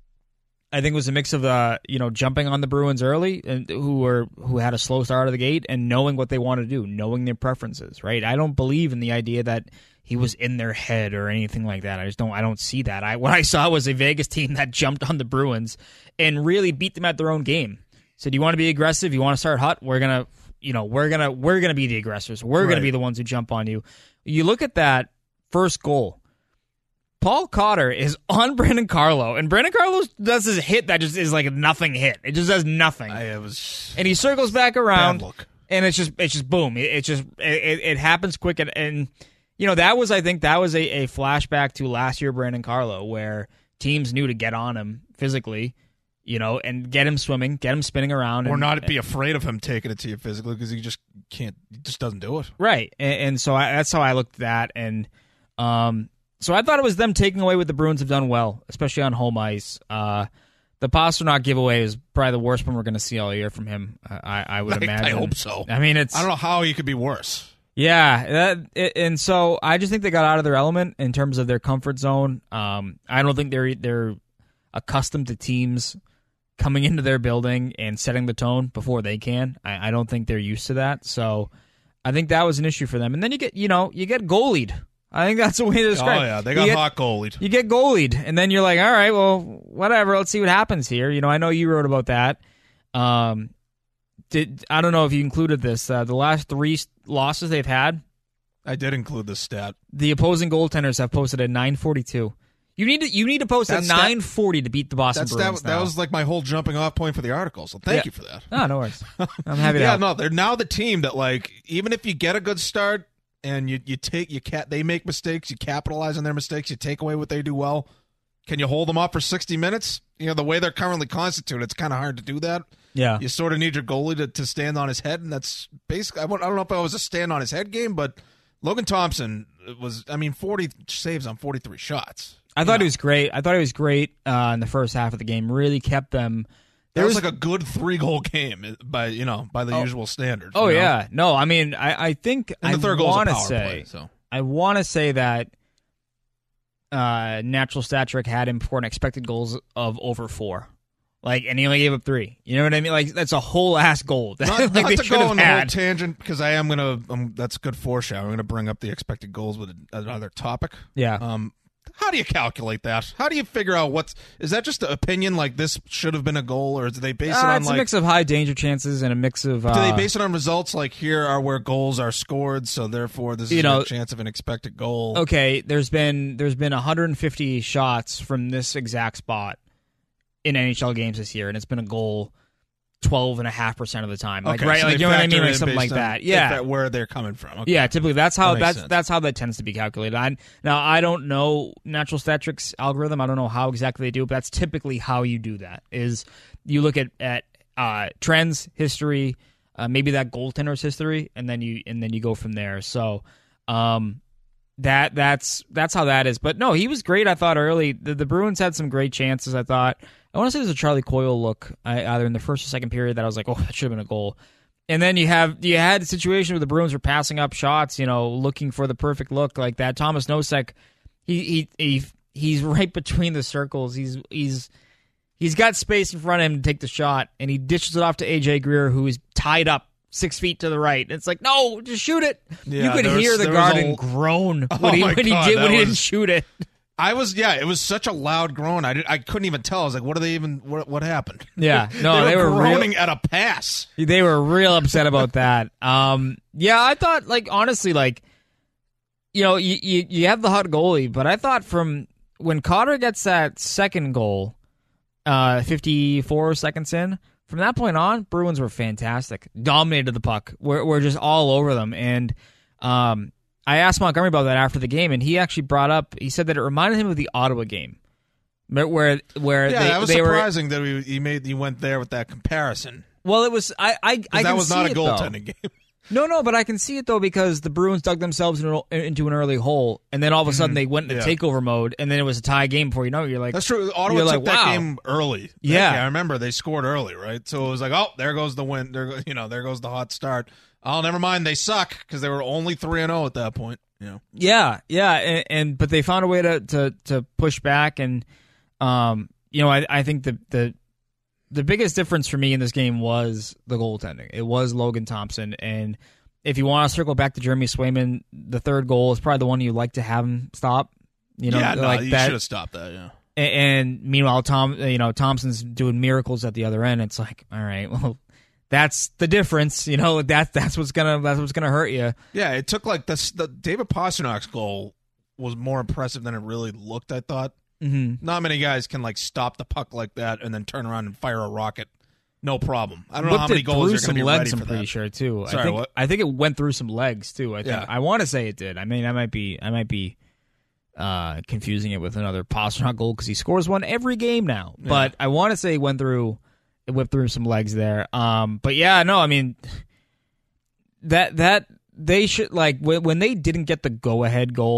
I think it was a mix of uh, you know, jumping on the Bruins early and who were who had a slow start out of the gate and knowing what they want to do, knowing their preferences, right? I don't believe in the idea that he was in their head or anything like that. I just don't I don't see that. I what I saw was a Vegas team that jumped on the Bruins and really beat them at their own game. Said, you want to be aggressive, you want to start hot, we're gonna you know, we're gonna we're gonna be the aggressors. We're right. gonna be the ones who jump on you. You look at that first goal. Paul Cotter is on Brandon Carlo, and Brandon Carlo does his hit that just is like a nothing hit. It just does nothing. I, it was and he circles back around, bad look. and it's just it's just boom. It, it just it, it happens quick, and, and you know that was I think that was a, a flashback to last year Brandon Carlo, where teams knew to get on him physically, you know, and get him swimming, get him spinning around, or and, not be afraid of him taking it to you physically because he just can't, he just doesn't do it. Right, and, and so I, that's how I looked at that, and um. so I thought it was them taking away what the Bruins have done well, especially on home ice. Uh, the Pastrnak giveaway is probably the worst one we're going to see all year from him. I, I would I, imagine. I hope so. I mean, it's. I don't know how he could be worse. Yeah, that, it, and so I just think they got out of their element in terms of their comfort zone. Um, I don't think they're they're accustomed to teams coming into their building and setting the tone before they can. I, I don't think they're used to that. So I think that was an issue for them. And then you get, you know, you get goalied. I think that's the way to describe it. Oh, yeah, they got you get, hot goalied. You get goalied, and then you're like, all right, well, whatever, let's see what happens here. You know, I know you wrote about that. Um, did I don't know if you included this. Uh, the last three losses they've had, I did include this stat. the opposing goaltenders have posted a nine forty-two. You need to you need to post That's a nine forty to beat the Boston That's Bruins. that, now. that was like my whole jumping off point for the article. So thank Yeah. you for that. Oh, no worries. I'm happy to yeah, help. no, they're now the team that like even if you get a good start and you you take you cat they make mistakes, you capitalize on their mistakes, you take away what they do well. Can you hold them up for sixty minutes? You know, the way they're currently constituted, it's kind of hard to do that. Yeah. You sort of need your goalie to, to stand on his head, and that's basically I, won't- I don't know if it was a stand on his head game, but Logan Thompson was I mean forty saves on forty-three shots. I thought he was great. I thought he was great uh, in the first half of the game. Really kept them. That was, was like a good three goal game by you know by the oh, usual standards. Oh you know? yeah, no, I mean I, I think and the I third goal want to was a power say play, so. I want to say that uh, Natural Stat Trick had him for an expected goals of over four, like, and he only gave up three. You know what I mean? Like that's a whole ass goal. That, Not, like, not they to should go have on the whole had. tangent because I am gonna. Um, that's good foreshadow. I'm gonna bring up the expected goals with another topic. Yeah. Um, how do you calculate that? How do you figure out what's is that just an opinion like this should have been a goal, or do they base it Uh, on it's like a mix of high danger chances and a mix of. Uh, do they base it on results like here are where goals are scored, so therefore this is You know- a chance of an expected goal? Okay, there's been there's been one hundred fifty shots from this exact spot in N H L games this year, and it's been a goal twelve and a half percent of the time. Like, Okay, right, so like they you know what I factor mean, like in something like based on that. if Yeah, that- where they're coming from. Okay. yeah. Typically, that's how That makes that's sense. that's how that tends to be calculated. I, now, I don't know Natural Stat Trick's algorithm. I don't know how exactly they do it, but that's typically how you do that. Is you look at at uh, trends, history, uh, maybe that goaltender's history, and then you and then you go from there. So. Um, That that's that's how that is. But no, he was great. I thought early the, the Bruins had some great chances. I thought I want to say there's a Charlie Coyle look I, either in the first or second period that I was like, oh, that should have been a goal. And then you have you had a situation where the Bruins were passing up shots, you know, looking for the perfect look like that. Thomas Nosek, he he, he he's right between the circles. He's he's he's got space in front of him to take the shot, and he dishes it off to A J Greer, who is tied up six feet to the right. It's like, no, just shoot it. Yeah, you could there was- hear the there was Garden a- groan Oh when he my when he God, did that when he didn't was- shoot it. I was yeah, it was such a loud groan. I did, I couldn't even tell. I was like, what are they even? What, what happened? Yeah, no, they, they were, were real- groaning at a pass. They were real upset about that. Um, yeah, I thought, like, honestly, like, you know, you, you you have the hot goalie, but I thought from when Cotter gets that second goal, uh, fifty-four seconds in, from that point on, Bruins were fantastic. Dominated the puck. We're we're just all over them. And um, I asked Montgomery about that after the game, and he actually brought up. He said that it reminded him of the Ottawa game, where where Yeah, they, that was they were. surprising that he, he made he went there with that comparison. Well, it was. I I, I 'Cause can that was see not a it, though. goaltending game. No, no, but I can see it, though, because the Bruins dug themselves into, into an early hole, and then all of a sudden they went into Mm-hmm. Yeah. takeover mode, and then it was a tie game before you know it. You're like, That's true. Ottawa You're took like, that wow. game early. Yeah. I remember they scored early, right? So it was like, oh, there goes the win. There, go- you know, there goes the hot start. Oh, never mind. They suck because they were only three and zero at that point. You know, yeah, yeah, and, and but they found a way to, to, to push back, and um, you know, I, I think the the the biggest difference for me in this game was the goaltending. It was Logan Thompson, and if you want to circle back to Jeremy Swayman, the third goal is probably the one you like to have him stop. You know, yeah, no, like you that. should have stopped that. Yeah. And, and meanwhile, Tom, you know, Thompson's doing miracles at the other end. It's like, all right, well, that's the difference. You know, that that's what's gonna that's what's gonna hurt you. Yeah, it took like this. The David Pasternak's goal was more impressive than it really looked. I thought. Mm-hmm. Not many guys can like stop the puck like that and then turn around and fire a rocket. No problem. I don't know how many goals are going to be ready legs, for I'm pretty that. sure too. Sorry, I think, what? I think it went through some legs too. I think Yeah. I want to say it did. I mean, I might be I might be uh, confusing it with another Pastrnak goal because he scores one every game now. Yeah. But I want to say it went through it whipped through some legs there. Um, but yeah, no, I mean that that they should like when, when they didn't get the go ahead goal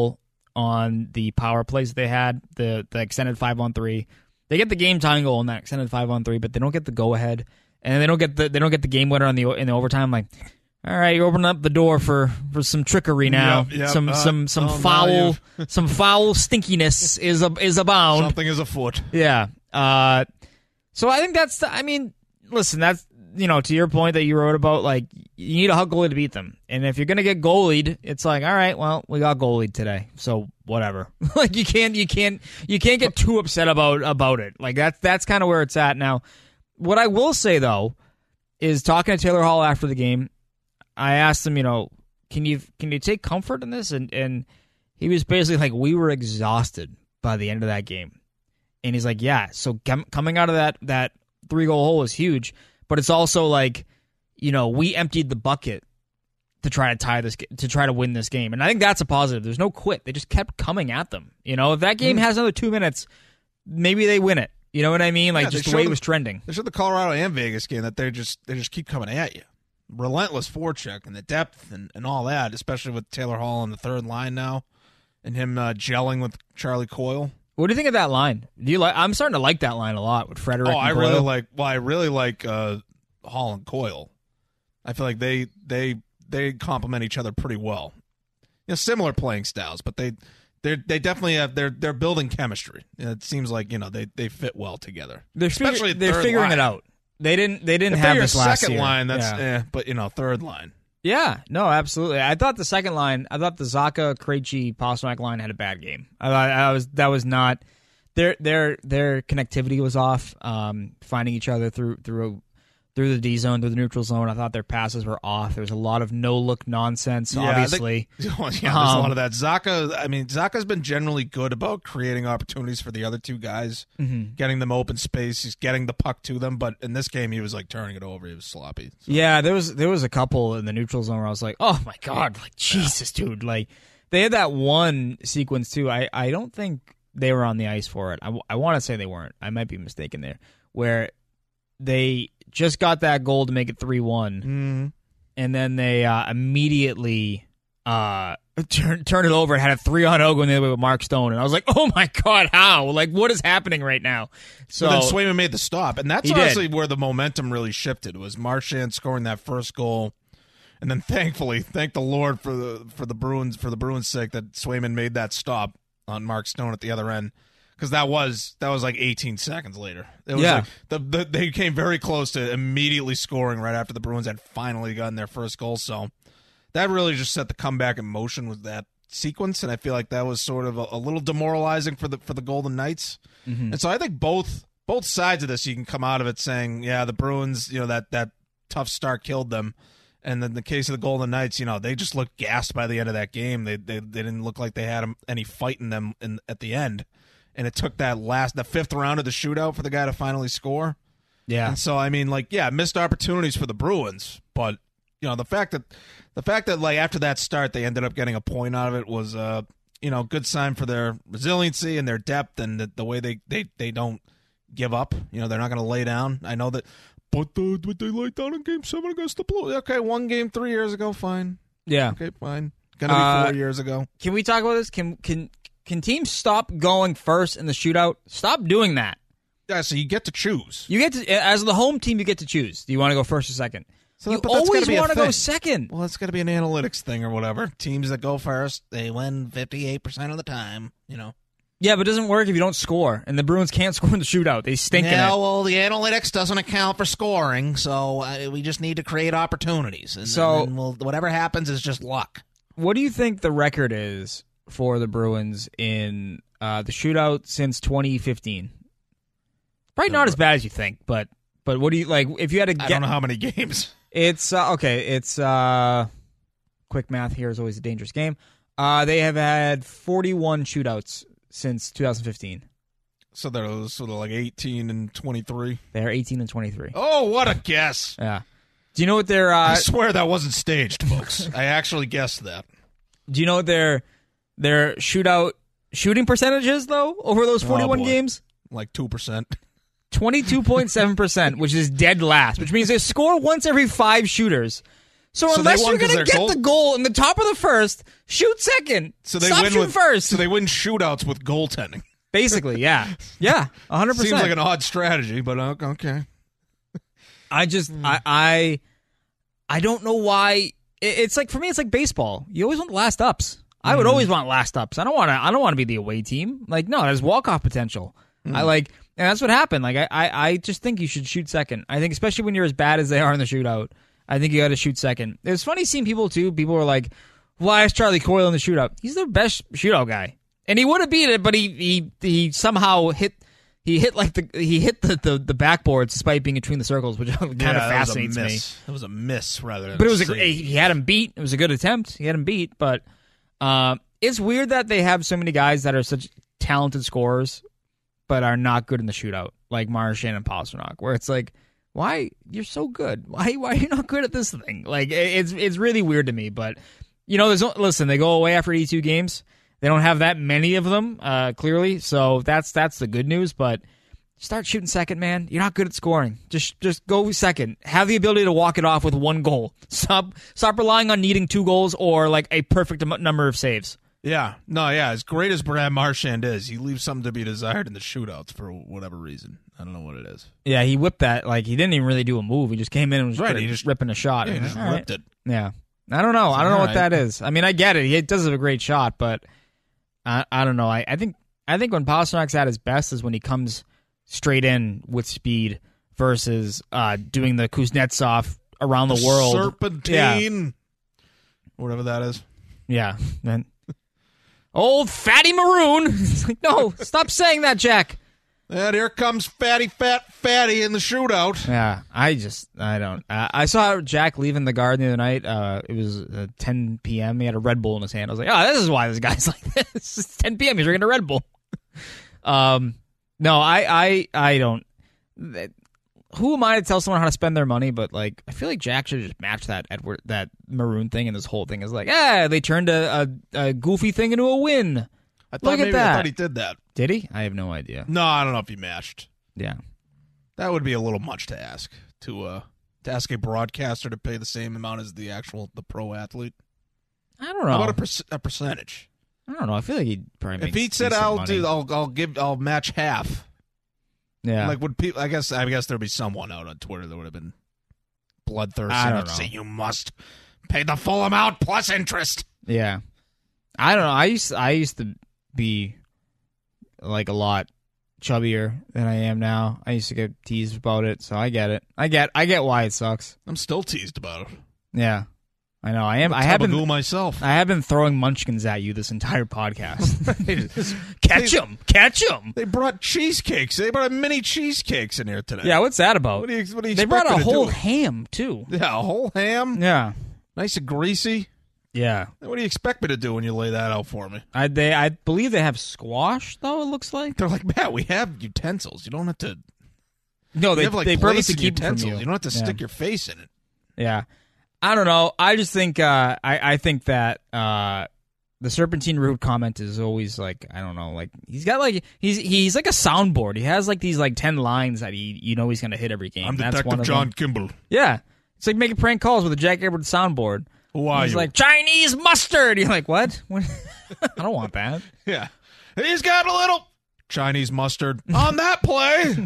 on the power plays they had, the the extended five on three. They get the game tying goal in that extended five on three, but they don't get the go ahead, and they don't get the they don't get the game winner on the in the overtime. Like, all right, you're opening up the door for, for some trickery now. Yep, yep, some uh, some some oh, foul some foul stinkiness is a, is abound. Something is afoot. Yeah. Uh, so I think that's the, I mean, listen, that's, you know, to your point that you wrote about, like, you need a hot goalie to beat them. And if you're going to get goalied, it's like, all right, well, we got goalied today. So whatever. Like, you can't, you can't, you can't get too upset about, about it. Like, that's, that's kind of where it's at now. What I will say, though, is talking to Taylor Hall after the game, I asked him, you know, can you, can you take comfort in this? And, and he was basically like, we were exhausted by the end of that game. And he's like, yeah, so com- coming out of that that three-goal hole is huge, but it's also like, you know, we emptied the bucket to try to tie this, to try to win this game. And I think that's a positive. There's no quit. They just kept coming at them. You know, if that game mm. has another two minutes, maybe they win it. You know what I mean? Like, yeah, just the way it was trending. They showed the Colorado and Vegas game that they just they just keep coming at you. Relentless forecheck and the depth and, and all that, especially with Taylor Hall on the third line now and him uh, gelling with Charlie Coyle. What do you think of that line? Do you like? I'm starting to like that line a lot with Frederic. Oh, and I Coyle. really like. Well, I really like uh, Hall and Coyle. I feel like they they they complement each other pretty well. You know, similar playing styles, but they they they definitely have they're they're building chemistry. It seems like, you know, they, they fit well together. They're especially figure, they're figuring line. it out. They didn't they didn't if have they're this your last second year. line. That's yeah. eh, but you know, third line. Yeah, no, absolutely. I thought the second line, I thought the Zacha, Krejci, Pasternak line had a bad game. I, I was that was not their their their connectivity was off. Um, finding each other through through through the D zone, through the neutral zone. I thought their passes were off. There was a lot of no look nonsense. Yeah, obviously, think, yeah, there's um, a lot of that. Zacha, I mean, Zaka's been generally good about creating opportunities for the other two guys, mm-hmm. getting them open space. He's getting the puck to them, but in this game, he was like turning it over. He was sloppy. So. Yeah, there was there was a couple in the neutral zone where I was like, oh my god, like Jesus, yeah. dude, like they had that one sequence too. I, I don't think they were on the ice for it. I, I want to say they weren't. I might be mistaken there. Where they just got that goal to make it three one, mm-hmm. and then they uh, immediately uh, turn turn it over and had a three on zero going the other way with Mark Stone, and I was like, oh my god, how? Like, what is happening right now? So but then Swayman made the stop, and that's honestly did. where the momentum really shifted. Was Marchand scoring that first goal. And then, thankfully, thank the Lord for the for the Bruins for the Bruins' sake that Swayman made that stop on Mark Stone at the other end, because that was that was like eighteen seconds later. It was yeah, like the, the they came very close to immediately scoring right after the Bruins had finally gotten their first goal. So that really just set the comeback in motion with that sequence, and I feel like that was sort of a, a little demoralizing for the for the Golden Knights. Mm-hmm. And so I think both both sides of this, you can come out of it saying, yeah, the Bruins, you know, that that tough start killed them. And in the case of the Golden Knights, you know, they just looked gassed by the end of that game. They they, they didn't look like they had any fight in them in, at the end. And it took that last, the fifth round of the shootout for the guy to finally score. Yeah. And so, I mean, like, yeah, missed opportunities for the Bruins. But, you know, the fact that, the fact that like, after that start, they ended up getting a point out of it was, uh, you know, a good sign for their resiliency and their depth and the, the way they, they, they don't give up. You know, they're not going to lay down. I know that. But uh, would they lay down in Game Seven against the Blues? Okay, one game three years ago, fine. Yeah. Okay, fine. Gonna be uh, four years ago. Can we talk about this? Can can can teams stop going first in the shootout? Stop doing that. Yeah, so you get to choose. You get to, as the home team, you get to choose. Do you want to go first or second? So, you but that's always want to go second. Well, it's got to be an analytics thing or whatever. Teams that go first, they win fifty-eight percent of the time. You know. Yeah, but it doesn't work if you don't score, and the Bruins can't score in the shootout. They stink in it. Yeah, well, the analytics doesn't account for scoring, so uh, we just need to create opportunities. And, so and we'll, whatever happens is just luck. What do you think the record is for the Bruins in uh, the shootout since twenty fifteen? Probably not as bad as you think, but but what do you like? If you had to, get, I don't know how many games. It's uh, okay. It's uh, quick math here is always a dangerous game. Uh, they have had forty-one shootouts since two thousand fifteen. So they're sort of like eighteen and twenty-three. They are eighteen and twenty-three. Oh, what a guess. Yeah. Do you know what their... Uh, I swear that wasn't staged, folks. I actually guessed that. Do you know what their their shootout shooting percentage is, though, over those forty-one oh, games? Like two percent. twenty-two point seven percent, which is dead last, which means they score once every five shooters. So, So they unless won you're 'cause going they're to get gold- the goal in the top of the first, shoot second. So they Stop win shooting with first. So they win shootouts with goaltending. Basically, yeah. Yeah, one hundred percent. Seems like an odd strategy, but uh, okay. I just, I, I, I don't know why. It, it's like, for me, it's like baseball. You always want the last ups. I would always want last ups. I don't want to. I don't want to be the away team. Like, no, there's walk off potential. I like, and that's what happened. Like, I, I, I just think you should shoot second. I think, especially when you're as bad as they are in the shootout, I think you got to shoot second. It was funny seeing people too. People were like, "Why is Charlie Coyle in the shootout? He's the best shootout guy, and he would have beat it, but he, he, he somehow hit." He hit like the he hit the, the, the backboard despite being between the circles, which kind of Yeah, that was a fascinates me. miss. It was a miss rather than. But it was a, save. gr- he had him beat. It was a good attempt. He had him beat, but uh, it's weird that they have so many guys that are such talented scorers, but are not good in the shootout, like Marchand and Pasternak. Where it's like, why you're so good? Why why are you not good at this thing? Like it- it's it's really weird to me. But you know, there's no- listen, they go away after eighty-two games. They don't have that many of them, uh, clearly. So that's that's the good news. But start shooting second, man. You're not good at scoring. Just just go second. Have the ability to walk it off with one goal. Stop stop relying on needing two goals or like a perfect am- number of saves. Yeah, no, yeah. As great as Brad Marchand is, he leaves something to be desired in the shootouts for whatever reason. I don't know what it is. Yeah, he whipped that. Like he didn't even really do a move. He just came in and was Right, right, he just- ripping a shot. Yeah, he And, just all ripped right. it. Yeah, I don't know. I don't know all what right. that is. I mean, I get it. He does have a great shot, but I I don't know. I, I think I think when Pasternak's at his best is when he comes straight in with speed versus uh, doing the Kuznetsov around the, world. Serpentine. Whatever that is. Yeah. Then old Fatty Maroon. It's like, no, stop saying that, Jack. And here comes Fatty Fat Fatty in the shootout. Yeah, I just, I don't. Uh, I saw Jack leaving the garden the other night. Uh, it was uh, ten p.m. He had a Red Bull in his hand. I was like, oh, this is why this guy's like this. It's ten p.m. He's drinking a Red Bull. um, no, I, I, I don't. That, who am I to tell someone how to spend their money? But like, I feel like Jack should just match that Edward, that Maroon thing, and this whole thing is like, yeah, they turned a, a, a goofy thing into a win. I thought Look at maybe that. I thought he did that. Did he? I have no idea. No, I don't know if he matched. Yeah. That would be a little much to ask to uh to ask a broadcaster to pay the same amount as the actual the pro athlete. I don't know. How about a, perc- a percentage? I don't know. I feel like he'd probably If make he said decent I'll money. do, I'll I'll give, I'll match half. Yeah. Like would people? I guess I guess there'd be someone out on Twitter that would have been bloodthirsty I don't enough to say know. you must pay the full amount plus interest. Yeah, I don't know. I used I used to be like a lot chubbier than I am now. I used to get teased about it, so I get it. I get I get why it sucks. I'm still teased about it. Yeah, I know. I am. I I have have been. myself. I have been throwing munchkins at you this entire podcast. Catch them, catch them. They brought cheesecakes. They brought mini cheesecakes in here today. Yeah, what's that about? What do you, what do you They brought expect a me to whole do? ham too. Yeah, a whole ham. Yeah, Nice and greasy. yeah. What do you expect me to do when you lay that out for me? I they I believe they have squash though. It looks like They're like, Matt, we have utensils. You don't have to. no. We They have like they plates purposely and keep it from utensils. you. You don't have to Yeah. stick your face in it. Yeah. I don't know. I just think uh, I I think that uh, the Serpentine Root comment is always like I don't know, like he's got like he's he's like a soundboard. He has like these like ten lines that he you know he's gonna hit every game. I'm That's one Detective of John them. Kimball. Yeah. It's like making prank calls with a Jack Edwards soundboard. Who are He's you? like Chinese mustard. You're like, what? What? I don't want that. yeah. He's got a little Chinese mustard on that play.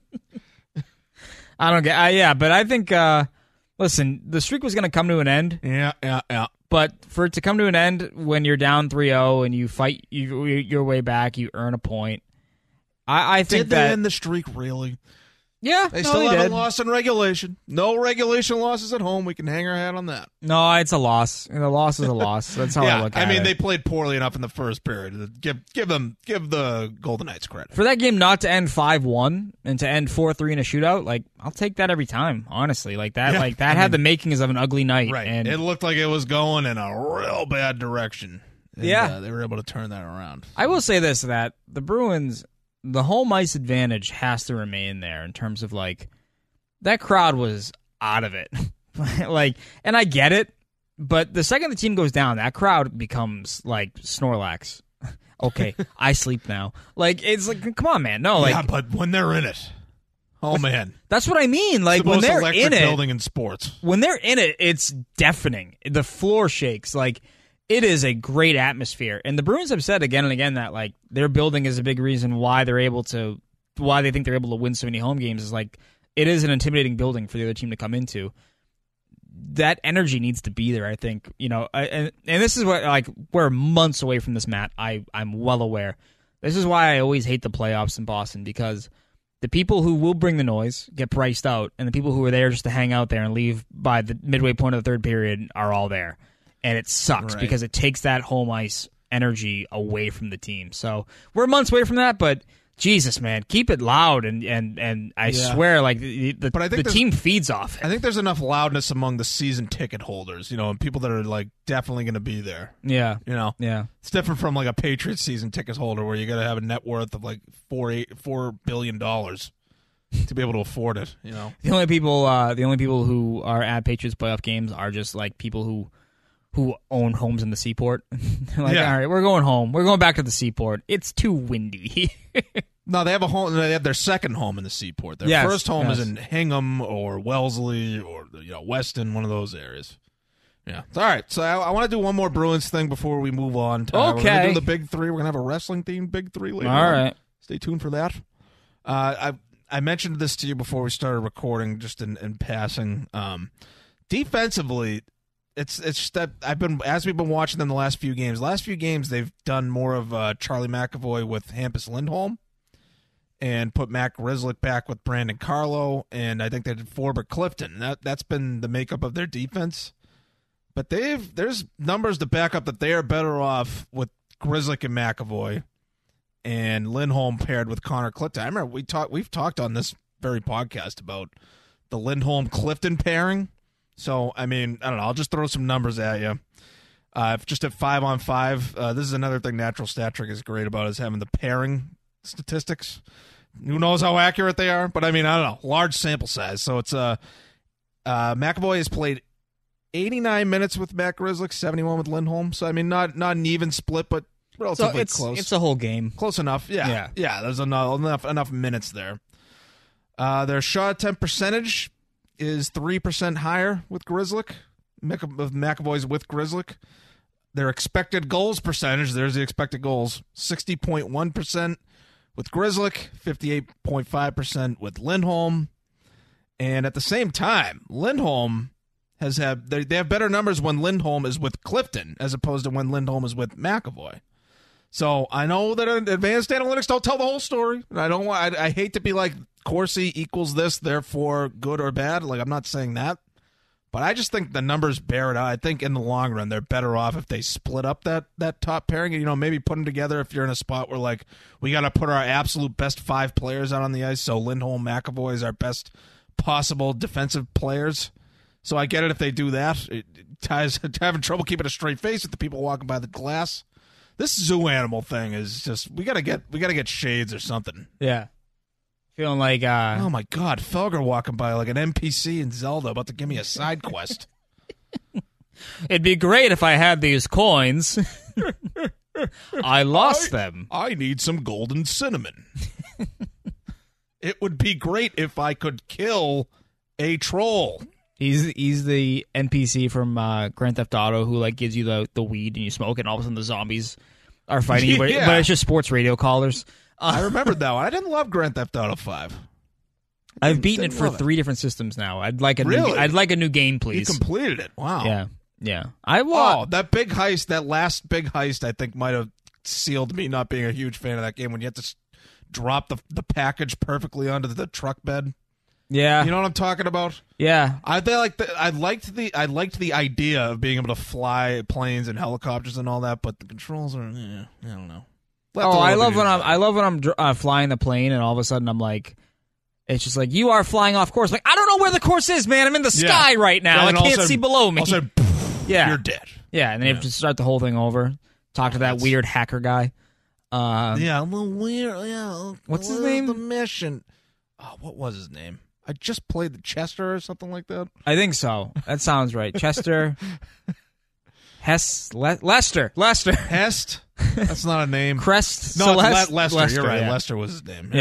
I don't get. Uh, yeah, but I think. Uh, listen, the streak was gonna come to an end. yeah, yeah, yeah. But for it to come to an end when you're down three oh and you fight you, your way back, you earn a point. I, I think Did that they end the streak, really? yeah, They no, still they haven't did. lost in regulation. No regulation losses at home. We can hang our hat on that. No, it's a loss. The loss is a loss. That's how I yeah, look I at mean, it. they played poorly enough in the first period. Give give them give the Golden Knights credit. For that game not to end five one and to end four three in a shootout, like I'll take that every time. Honestly, like that, Yeah, like that I had mean- the makings of an ugly night. Right. And It looked like it was going in a real bad direction. And, Yeah. uh, they were able to turn that around. I will say this: that the Bruins, the home ice advantage has to remain there in terms of like that crowd was out of it. Like, and I get it, but the second the team goes down, that crowd becomes like Snorlax. Okay, I sleep now. Like, it's like, come on, man. No, like, yeah, but when they're in it, Oh man, That's what I mean. Like it's the when most they're electric in it, building in sports. when they're in it, it's deafening. The floor shakes. Like it is a great atmosphere. And the Bruins have said again and again that like their building is a big reason why they're able to, why they think they're able to win so many home games. Is like it is an intimidating building for the other team to come into. That energy needs to be there. I think you know, I, and and this is what like we're months away from this, Matt. I I'm well aware. This is why I always hate the playoffs in Boston because the people who will bring the noise get priced out, and the people who are there just to hang out there and leave by the midway point of the third period are all there. And it sucks Right. because it takes that home ice energy away from the team. So we're months away from that, but Jesus, man, keep it loud. And, and, and I Yeah. swear, like, the, the, But I think the there's- team feeds off it. I think there's enough loudness among the season ticket holders, you know, and people that are like definitely going to be there. Yeah. You know, Yeah. it's different from like a Patriots season ticket holder where you got to have a net worth of like four eight four billion dollars to be able to afford it. You know, The only people, uh, the only people who are at Patriots playoff games are just like people who, who own homes in the Seaport. They're like, Yeah. all right, we're going home. We're going back to the Seaport. It's too windy. no, they have a home. They have their second home in the Seaport. Their Yes, first home is yes. in Hingham or Wellesley or you know Weston, one of those areas. Yeah. All right. So I, I want to do one more Bruins thing before we move on. Tyler. We're Okay. gonna do the big three. We're gonna have a wrestling themed big three later. All on. right. Stay tuned for that. Uh, I I mentioned this to you before we started recording, just in, in passing. Um, defensively, it's it's just that I've been as we've been watching them the last few games. Last few games, they've done more of uh, Charlie McAvoy with Hampus Lindholm, and put Matt Grzelcyk back with Brandon Carlo, and I think they did Forbert Clifton. That that's been the makeup of their defense. But they've there's numbers to back up that they are better off with Grzelcyk and McAvoy, and Lindholm paired with Connor Clifton. I remember we talked we've talked on this very podcast about the Lindholm Clifton pairing. So I mean, I don't know. I'll just throw some numbers at you. Uh, just at five on five, uh, this is another thing Natural Stat Trick is great about, is having the pairing statistics. Who knows how accurate they are? But I mean, I don't know. Large sample size. So it's uh, uh, McAvoy has played eighty-nine minutes with Matt Grzelcyk, seventy-one with Lindholm. So I mean, not not an even split, but So relatively it's, close. it's a whole game. Close enough. Yeah. Yeah. Yeah. There's enough enough enough minutes there. Uh, their shot attempt percentage is three percent higher with Grzelcyk. Mc- with McAvoy's with Grzelcyk. Their expected goals percentage, there's the expected goals, sixty point one percent with Grzelcyk, fifty-eight point five percent with Lindholm. And at the same time, Lindholm has had they, they have better numbers when Lindholm is with Clifton as opposed to when Lindholm is with McAvoy. So I know that advanced analytics don't tell the whole story. I don't want. I, I hate to be like Corsi equals this, therefore good or bad. Like I'm not saying that, but I just think the numbers bear it out. I think in the long run they're better off if they split up that that top pairing. You know, maybe put them together if you're in a spot where like we got to put our absolute best five players out on the ice. So Lindholm, McAvoy is our best possible defensive players. So I get it if they do that. It, it ties having trouble keeping a straight face with the people walking by the glass. This zoo animal thing is just we gotta get we gotta get shades or something. Yeah. Feeling like uh Oh my god, Felger walking by like an N P C in Zelda about to give me a side quest. it'd be great if I had these coins. I lost I- them. I need some golden cinnamon. It would be great if I could kill a troll. He's he's the N P C from uh, Grand Theft Auto who like gives you the, the weed and you smoke it, and all of a sudden the zombies are fighting you, but, Yeah. but it's just sports radio callers. I remembered that one. I didn't love Grand Theft Auto five. I've beaten it didn't for love it. three different systems now. I'd like a Really? new I'd like a new game, You please. completed it. Wow. Yeah, yeah. I Oh, will. that big heist, that last big heist, I think might have sealed me not being a huge fan of that game when you have to s- drop the the package perfectly onto the truck bed. Yeah, You know what I'm talking about? yeah. I feel like the, I liked the I liked the idea of being able to fly planes and helicopters and all that, but the controls are eh, I don't know. Left a Oh, little I bit love to when be I'm desired. I love when I'm dr- uh, flying the plane, and all of a sudden I'm like, it's just like you are flying off course. Like I don't know where the course is, man. I'm in the Yeah. sky right now. Yeah, I and all of a can't see sudden- below me. all of a sudden, yeah, you're dead. yeah, and then you have to start the whole thing over. Talk to that that's- weird hacker guy. Um, Yeah, well, weird. Yeah, What's his what is name? The mission. Oh, what was his name? I just played the Chester or something like that. I think so. That sounds right. Chester, Hess, Le- Lester, Lester, Hest. That's not a name. Crest, No, Celeste, it's Le- Lester. You're right. Yeah. Lester was his name. Yeah.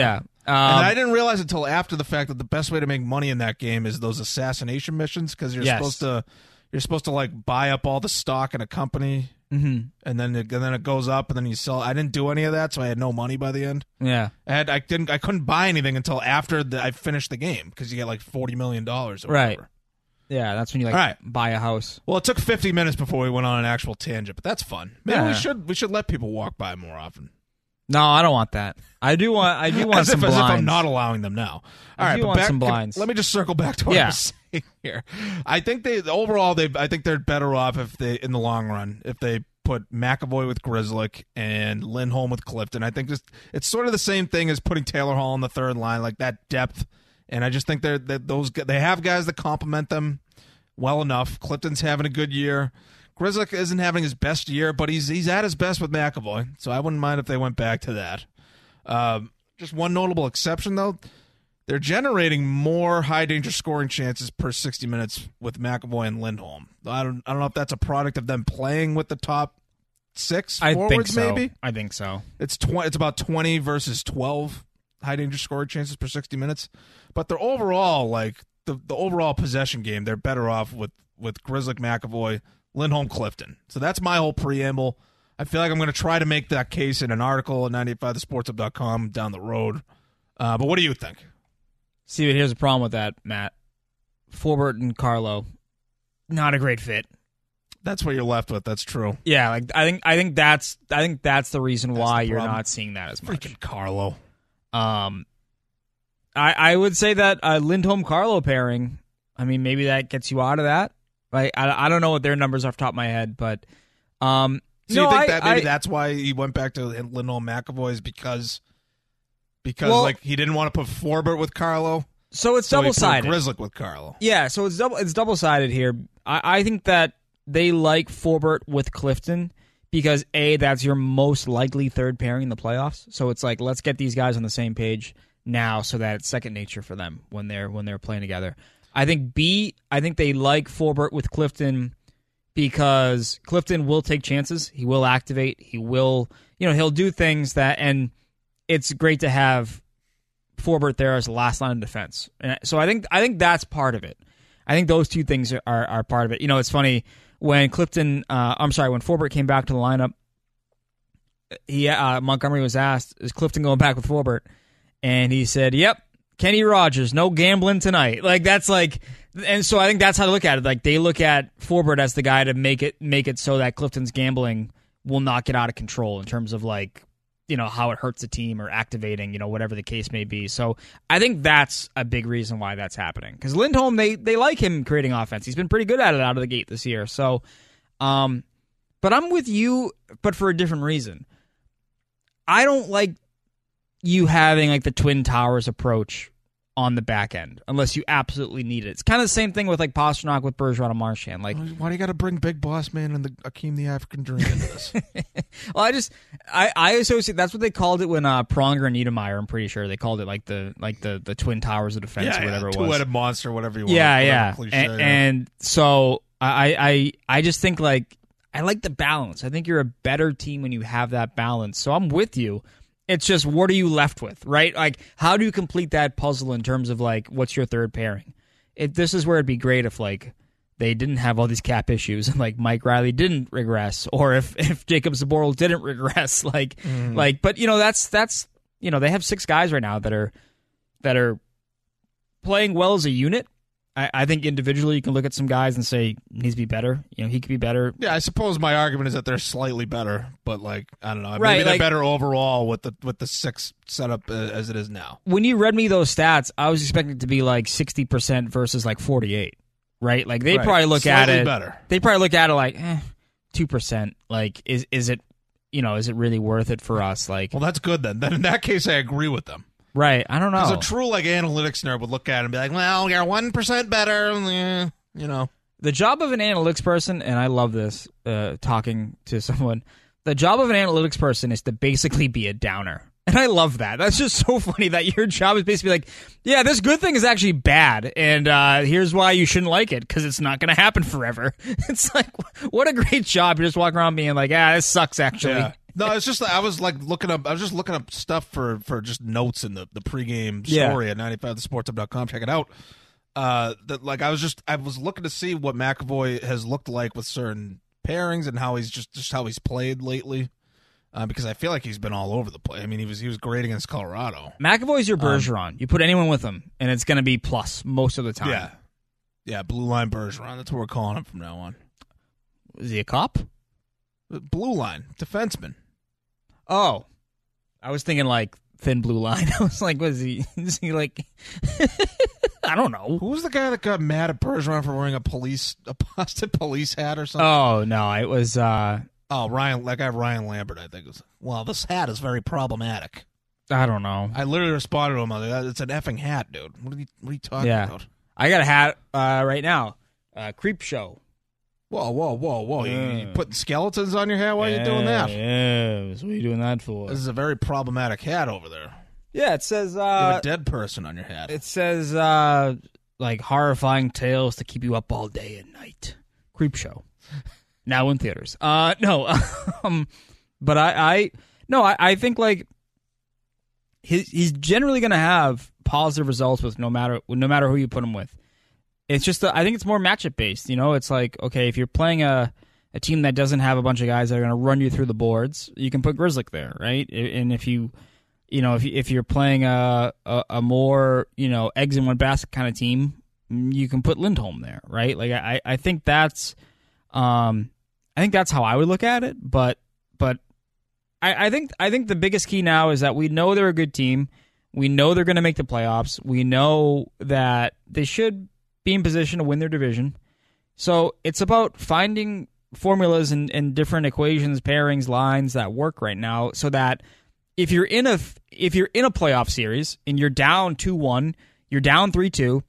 Um, and I didn't realize until after the fact that the best way to make money in that game is those assassination missions because you're Yes. supposed to you're supposed to like buy up all the stock in a company, mm-hmm. and then it, and then it goes up, and then you sell. I didn't do any of that, so I had no money by the end. Yeah. I had I didn't I couldn't buy anything until after the, I finished the game because you get like forty million dollars. Right. Whatever. Yeah, that's when you like All right. buy a house. Well, it took fifty minutes before we went on an actual tangent, but that's fun. Maybe Yeah. we should we should let people walk by more often. No, I don't want that. I do want. I do want as some if, as blinds. if I'm not allowing them now. All I right, do but want back, some can- blinds. let me just circle back to what I Yeah. was saying here. I think they overall they I think they're better off if they in the long run if they put McAvoy with Grzelcyk and Lindholm with Clifton. I think just it's sort of the same thing as putting Taylor Hall on the third line, like that depth. And I just think they're that those they have guys that complement them well enough. Clifton's having a good year. Grzelcyk isn't having his best year, but he's he's at his best with McAvoy, so I wouldn't mind if they went back to that. Um, just one notable exception, though. They're generating more high-danger scoring chances per sixty minutes with McAvoy and Lindholm. I don't I don't know if that's a product of them playing with the top six I forwards, think so. maybe. I think so. It's tw- It's about twenty versus twelve high-danger scoring chances per sixty minutes. But they're overall, like, the, the overall possession game, they're better off with, with Grzelcyk, McAvoy, Lindholm, Clifton. So that's my whole preamble. I feel like I'm going to try to make that case in an article at nine eight five the sports hub dot com down the road. Uh, but what do you think? See, but here's the problem with that, Matt. Forbort and Carlo, not a great fit. That's what you're left with. That's true. Yeah, like I think I think that's I think that's the reason That's why the you're problem. not seeing that as much. Freaking Carlo. Um, I I would say that uh, Lindholm Carlo pairing. I mean, maybe that gets you out of that. Right? I I don't know what their numbers are off the top of my head, but um, So no, you think I, that maybe I, that's why he went back to Lindholm McAvoy is because because Well- like he didn't want to put Forbort with Carlo, so it's so he double put sided. Grzelcyk with Carlo. Yeah, so it's double it's double sided here. I, I think that they like Forbort with Clifton because A, that's your most likely third pairing in the playoffs. So it's like let's get these guys on the same page now so that it's second nature for them when they're when they're playing together. I think B, I think they like Forbort with Clifton because Clifton will take chances. He will activate. He will, you know, he'll do things that, and it's great to have Forbort there as the last line of defense. And so I think I think that's part of it. I think those two things are, are, are part of it. You know, it's funny when Clifton, uh, I'm sorry, when Forbort came back to the lineup, he uh, Montgomery was asked, "Is Clifton going back with Forbort?" And he said, "Yep, Kenny Rogers, no gambling tonight." Like that's like, and so I think that's how to look at it. Like they look at Forbort as the guy to make it make it so that Clifton's gambling will not get out of control in terms of like, you know, how it hurts the team or activating, you know, whatever the case may be. So I think that's a big reason why that's happening. Because Lindholm, they they like him creating offense. He's been pretty good at it out of the gate this year. So, um, but I'm with you, but for a different reason. I don't like you having like the Twin Towers approach on the back end unless you absolutely need it. It's kind of the same thing with like Pasternak with Bergeron and Marchand. Like, Why do you got to bring Big Boss Man and the Akeem the African Dream into this? well, I just I, I associate that's what they called it when uh, Pronger and Niedermeyer. I'm pretty sure they called it like the like the, the Twin Towers of defense yeah, or whatever yeah, it was. two-headed monster, whatever you want. Yeah, whatever yeah. cliche, and, yeah. and so I, I I just think like I like the balance. I think you're a better team when you have that balance. So I'm with you. It's just what are you left with, right? Like how do you complete that puzzle in terms of like what's your third pairing? It, this is where it'd be great if like they didn't have all these cap issues and like Mike Riley didn't regress, or if if Jacob Zaboral didn't regress, like Mm-hmm. like. But you know that's that's you know they have six guys right now that are that are playing well as a unit. I, I think individually you can look at some guys and say he needs to be better. You know, he could be better. Yeah, I suppose my argument is that they're slightly better, but like I don't know, maybe Right, they're like- better overall with the with the six setup uh, as it is now. When you read me those stats, I was expecting it to be like sixty percent versus like forty-eight, right? Like they Right. probably look at Slightly it better. They probably look at it like eh, two percent. Like is is it you know is it really worth it for us? Like Well, that's good then. Then in that case, I agree with them. right? I don't know. Because a true like analytics nerd would look at it and be like, "Well, you're one percent better." eh, You know, The job of an analytics person, and I love this uh, talking to someone, the job of an analytics person is to basically be a downer. And I love that. That's just so funny that your job is basically like, yeah, this good thing is actually bad, and uh, here's why you shouldn't like it, because it's not going to happen forever. It's like, what a great job. You're just walking around being like, ah, this sucks, actually. yeah. No, it's just that I was like looking up. I was just looking up stuff for, for just notes in the, the pregame Yeah. story at ninety-five the sports hub dot com. Check it out. Uh, that like I was just I was looking to see what McAvoy has looked like with certain pairings and how he's just just how he's played lately. Uh, because I feel like he's been all over the place. I mean, he was he was great against Colorado. McAvoy's your Um, Bergeron. you put anyone with him, and it's going to be plus most of the time. Yeah, yeah, blue line Bergeron. That's what we're calling him from now on. Is he a cop? Blue line defenseman. Oh, I was thinking like thin blue line. I was like, was he? Is he like? I don't know. Who was the guy that got mad at Bergeron for wearing a police a Boston police hat or something? Oh no, it was. uh Oh, Ryan, that guy Ryan Lambert, I think was. Well, this hat is very problematic. I don't know. I literally responded to him. I was like, it's an effing hat, dude. What are you, what are you talking Yeah. about? I got a hat uh, right now. Uh, Creep Show. Whoa, whoa, whoa, whoa! You, you Yeah. putting skeletons on your hat? Why are you doing that? Yeah. What are you doing that for? This is a very problematic hat over there. Yeah, it says. You have Uh, a dead person on your hat. it says uh, like horrifying tales to keep you up all day and night. Creep Show. Now in theaters. Uh, no, um, but I, I no, I, I think like he's he's generally going to have positive results with no matter no matter who you put him with. It's just a, I think it's more matchup based. You know, it's like okay, if you're playing a a team that doesn't have a bunch of guys that are going to run you through the boards, you can put Grzelcyk there, right? And if you you know if you, if you're playing a, a a more you know eggs in one basket kind of team, you can put Lindholm there, right? Like I I think that's um. I think that's how I would look at it, but but I, I think I think the biggest key now is that we know they're a good team. We know they're going to make the playoffs. We know that they should be in position to win their division. So it's about finding formulas and, and different equations, pairings, lines that work right now, so that if you're in a if you're in a playoff series and you're down two one, you're down three two,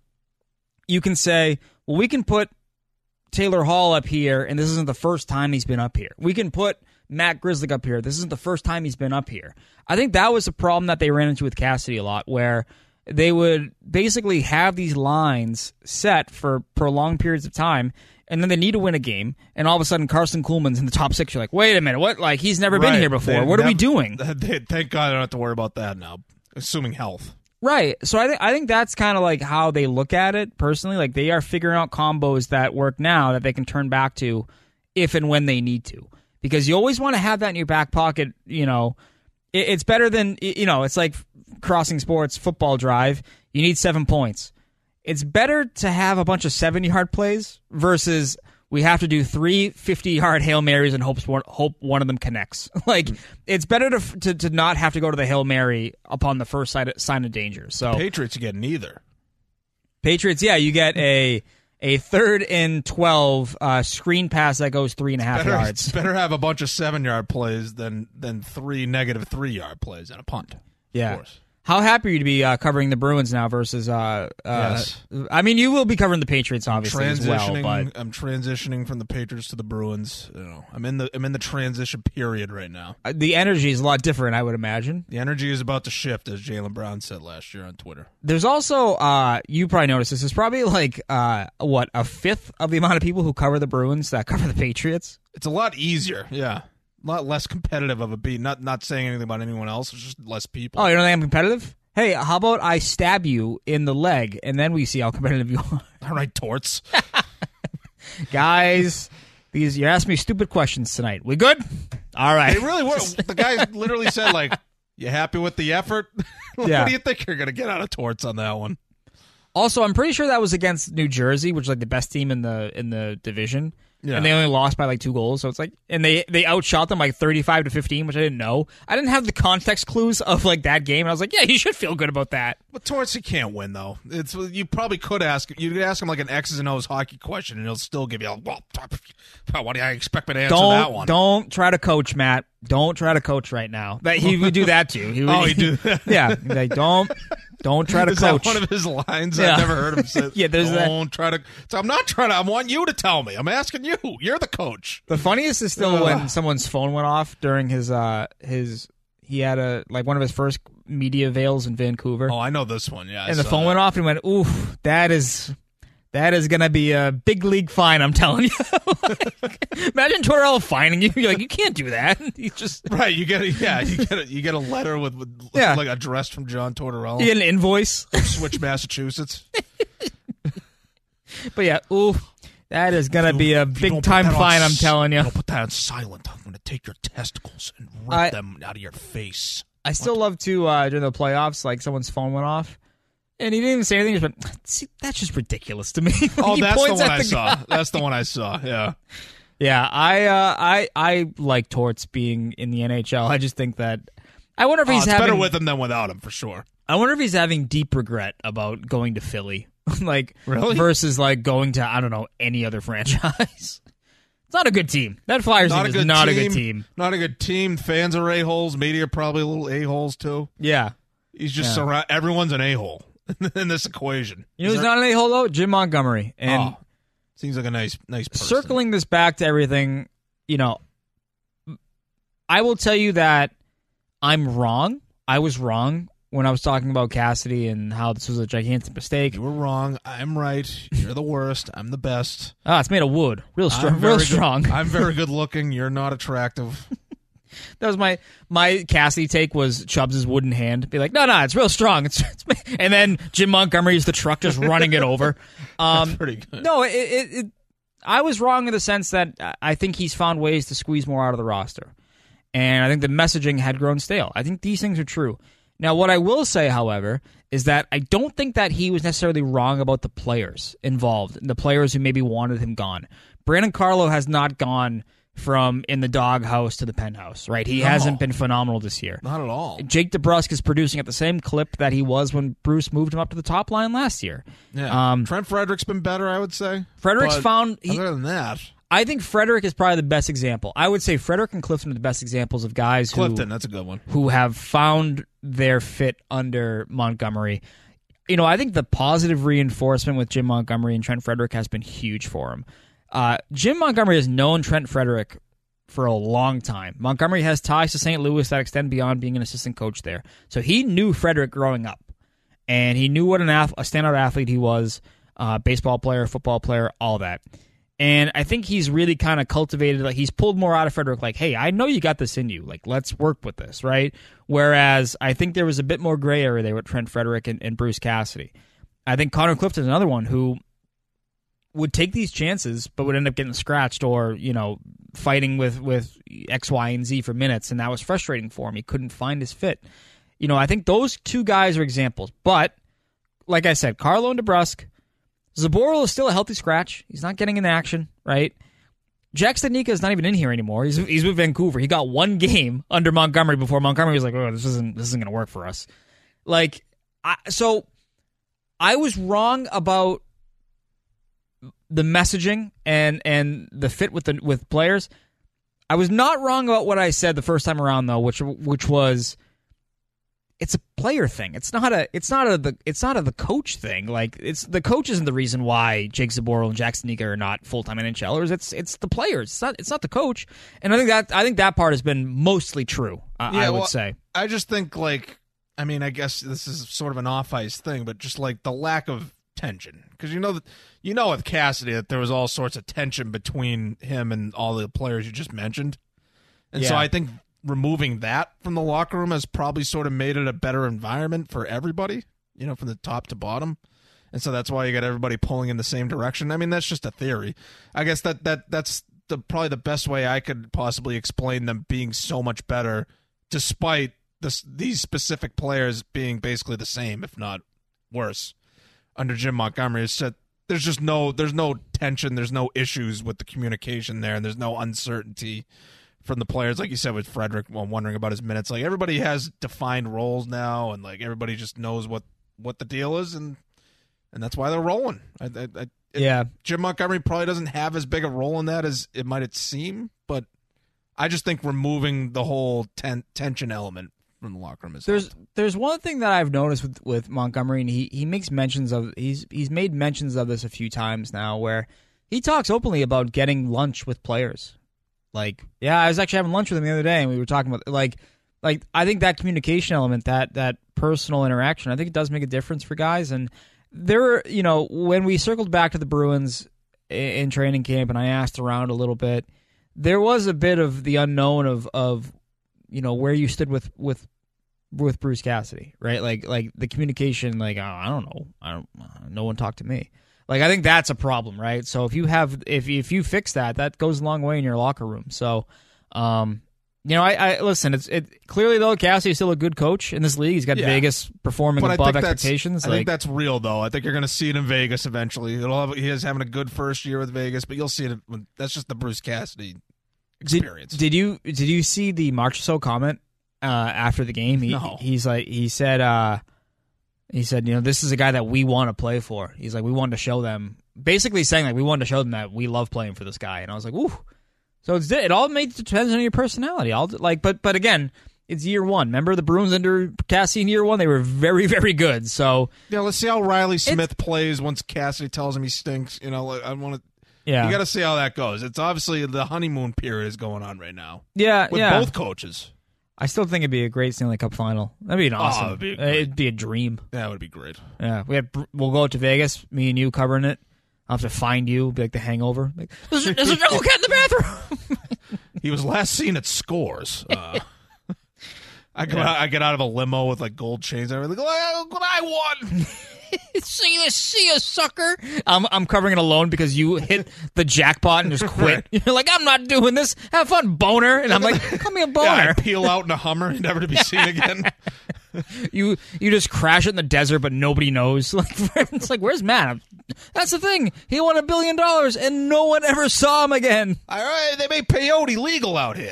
you can say, well, we can put Taylor Hall up here, and this isn't the first time he's been up here. We can put Matt Grzelcyk up here. This isn't the first time he's been up here. I think that was a problem that they ran into with Cassidy a lot, where they would basically have these lines set for prolonged periods of time, and then they need to win a game, and all of a sudden Carson Kuhlman's in the top six. You're like, wait a minute, what? Like he's never been Right. here before. They What are we nev- doing? They, thank God I don't have to worry about that now, assuming health. Right. So I think I think that's kind of like how they look at it personally. Like they are figuring out combos that work now that they can turn back to if and when they need to. Because you always want to have that in your back pocket, you know. It, it's better than you know, it's like Crossing Sports football drive. You need seven points. It's better to have a bunch of seventy-yard plays versus we have to do three fifty-yard Hail Marys and hopes one, hope one of them connects. Like, it's better to, to to not have to go to the Hail Mary upon the first sign of, sign of danger. So Patriots get neither. Patriots, yeah, you get a a third and twelve uh, screen pass that goes three and a half Better, yards. better have a bunch of seven-yard plays than than three negative three-yard plays and a punt. Yeah. Of course. How happy are you to be uh, covering the Bruins now versus? Uh, uh, Yes. I mean, you will be covering the Patriots obviously as well, Transitioning, but I'm transitioning from the Patriots to the Bruins. You know, I'm in the I'm in the transition period right now. the energy is a lot different, I would imagine. The energy is about to shift, as Jaylen Brown said last year on Twitter. There's also, uh, you probably noticed this, there's probably like, uh, what, a fifth of the amount of people who cover the Bruins that cover the Patriots? It's a lot easier, yeah. A lot less competitive of a beat. Not not saying anything about anyone else. It's just less people. Oh, you don't think I'm competitive? Hey, how about I stab you in the leg, and then we see how competitive you are? All right, torts. Guys, these you're asking me stupid questions tonight. We good? All right. They really were. The guy literally said, like, you happy with the effort? Like, Yeah. What do you think you're going to get out of torts on that one? Also, I'm pretty sure that was against New Jersey, which is like the best team in the in the division. Yeah. And they only lost by like two goals. So it's like, and they, they outshot them like thirty-five to fifteen, which I didn't know. I didn't have the context clues of like that game. And I was like, yeah, you should feel good about that. But torts, he can't win, though. It's You probably could ask, you could ask him like an X's and O's hockey question, and he'll still give you a, well, what do you expect me to answer Don't that one? don't try to coach, Matt. Don't try to coach right now. That he would do that to you. He would, Oh, he'd do that? Yeah, he'd be like don't don't try to Is coach. that one of his lines? Yeah. I've never heard him say. Yeah, there's that. Don't try to. So I'm not trying to. I want you to tell me. I'm asking you. You're the coach. The funniest is still Ugh. when someone's phone went off during his uh his he had a like one of his first media veils in Vancouver, Oh, I know this one. Yeah, I and the saw phone that. went off and he went, "Oof, that is That is going to be a big league fine, I'm telling you. Like, imagine Tortorella fining you. You're like, you can't do that. He's just right. You get a, yeah. You get a, you get a letter with, with Yeah. like addressed from John Tortorella. you get an invoice. Switch, Massachusetts. But yeah, ooh, that is going to be a If you big don't time put that on fine, I'm s- telling you. Don't put that on silent. I'm going to take your testicles and rip I- them out of your face. I still love to, uh, during the playoffs, like someone's phone went off. And he didn't even say anything. He just went, see, that's just ridiculous to me. Oh, He that's the points one at I the saw. guy. That's the one I saw. Yeah. Yeah, I, uh, I, I like Torts being in the N H L. I just think that I wonder if Oh, he's it's having. better with him than without him for sure. I wonder if he's having deep regret about going to Philly, like Really? versus like going to I don't know any other franchise. It's not a good team. That Flyers Not team a is good not team. a good team. Not a good team. Fans are a holes. Media probably a little a holes too. Yeah, He's just Yeah. surround. Everyone's an a hole in this equation. you know Is who's there- not an a-hole though? Jim Montgomery. And Oh, seems like a nice, nice person. circling this back to everything, you know, I will tell you that I'm wrong. I was wrong when I was talking about Cassidy and how this was a gigantic mistake. You were wrong. I'm right. You're the worst. I'm the best. Ah, it's made of wood, real strong, I'm very real good- strong. I'm very good looking. You're not attractive. That was my my Cassidy take was Chubbs' wooden hand. Be like, no, no, it's real strong. It's, it's and then Jim Montgomery's the truck just running it over. Um, Pretty good. no, it, it, it. I was wrong in the sense that I think he's found ways to squeeze more out of the roster, and I think the messaging had grown stale. I think these things are true. Now, what I will say, however, is that I don't think that he was necessarily wrong about the players involved, the players who maybe wanted him gone. Brandon Carlo has not gone from in the doghouse to the penthouse, right? He No. hasn't been phenomenal this year. Not at all. Jake DeBrusk is producing at the same clip that he was when Bruce moved him up to the top line last year. Yeah. Um, Trent Frederick's been better, I would say. Frederick's But found. He, other than that, I think Frederick is probably the best example. I would say Frederick and Clifton are the best examples of guys who Clifton, that's a good one. who have found their fit under Montgomery. You know, I think the positive reinforcement with Jim Montgomery and Trent Frederick has been huge for him. Uh, Jim Montgomery has known Trent Frederick for a long time. Montgomery has ties to Saint Louis that extend beyond being an assistant coach there. So he knew Frederick growing up, and he knew what an ath- a standout athlete he was, uh, baseball player, football player, all that. And I think he's really kind of cultivated, like he's pulled more out of Frederick, like, hey, I know you got this in you. Like, let's work with this, right? Whereas I think there was a bit more gray area there with Trent Frederick and, and Bruce Cassidy. I think Connor Clifton is another one who would take these chances, but would end up getting scratched or, you know, fighting with, with X, Y, and Z for minutes, and that was frustrating for him. He couldn't find his fit. You know, I think those two guys are examples. But, like I said, Carlo and DeBrusk, Zaboral is still a healthy scratch. He's not getting in action, right? Jack Studnicka is not even in here anymore. He's he's with Vancouver. He got one game under Montgomery before Montgomery was like, "Oh, this isn't this isn't going to work for us." Like, I, so I was wrong about the messaging and and the fit with the with players. I was not wrong about what I said the first time around, though, which which was it's a player thing. It's not a it's not a the it's not a the coach thing. Like it's the coach isn't the reason why Jake Zaboral and Jack Studnicka are not full time NHLers. It's it's the players. It's not it's not the coach. And I think that I think that part has been mostly true. I, Yeah, I would well, say. I just think, like, I mean, I guess this is sort of an off-ice thing, but just, like, the lack of tension. Because you know that you know with Cassidy that there was all sorts of tension between him and all the players you just mentioned. And so Yeah. I think removing that from the locker room has probably sort of made it a better environment for everybody, you know, from the top to bottom. And so that's why you got everybody pulling in the same direction. I mean, that's just a theory. I guess that, that that's the probably the best way I could possibly explain them being so much better despite this, these specific players being basically the same, if not worse, under Jim Montgomery. It's that there's just no there's no tension, there's no issues with the communication there, and there's no uncertainty from the players, like you said with Frederick, well, wondering about his minutes. Like everybody has defined roles now, and like everybody just knows what, what the deal is, and and that's why they're rolling. I, I, I, it, Yeah. Jim Montgomery probably doesn't have as big a role in that as it might seem, but I just think removing the whole ten, tension element from the locker room is There's there's one thing that I've noticed with, with Montgomery, and he, he makes mentions of he's he's made mentions of this a few times now, where he talks openly about getting lunch with players. Like, yeah, I was actually having lunch with him the other day, and we were talking about like like I think that communication element, that that personal interaction, I think it does make a difference for guys, and there were, you know, when we circled back to the Bruins in, in training camp, and I asked around a little bit, there was a bit of the unknown of of you know where you stood with with with Bruce Cassidy, right? Like like the communication, like oh, I don't know, I don't, no one talked to me. Like I think that's a problem, right? So if you have if if you fix that, that goes a long way in your locker room. So, um, you know, I, I listen. It's it clearly though Cassidy is still a good coach in this league. He's got Yeah. Vegas performing But I above think that's- expectations. I like, think that's real, though. I think you're going to see it in Vegas eventually. It'll have, he is having a good first year with Vegas, but you'll see it. When, that's just the Bruce Cassidy experience. Did, did you did you see the March or so comment uh, after the game? He, No. He's like he said uh, he said you know this is a guy that we want to play for. He's like we wanted to show them, basically saying like we wanted to show them that we love playing for this guy. And I was like, ooh. So it's it all made depends on your personality. I'll like, but but again, it's year one. Remember the Bruins under Cassidy in year one? They were very very good. So Yeah, let's see how Riley Smith plays once Cassidy tells him he stinks. You know, like, I want to. yeah, You got to see how that goes. It's obviously the honeymoon period is going on right now yeah, with yeah. both coaches. I still think it'd be a great Stanley Cup final. That'd be an awesome. it'd be uh, great. it'd be a dream. That would be great. Yeah, we had, we'll go to Vegas, me and you covering it. I'll have to find you, be like the Hangover. Like, there's, a- there's a jungle cat in the bathroom. He was last seen at Scores. Uh, I go Yeah. out, I get out of a limo with like gold chains and everything. Oh, look what I won! see you, see you, sucker. I'm I'm covering it alone because you hit the jackpot and just quit. You're like, I'm not doing this. Have fun, boner. And I'm like, call me a Yeah, boner. I peel out in a Hummer, never to be seen again. you you just crash it in the desert, but nobody knows. Like it's like, where's Matt? That's the thing. He won a billion dollars, and no one ever saw him again. All right, they made peyote legal out here.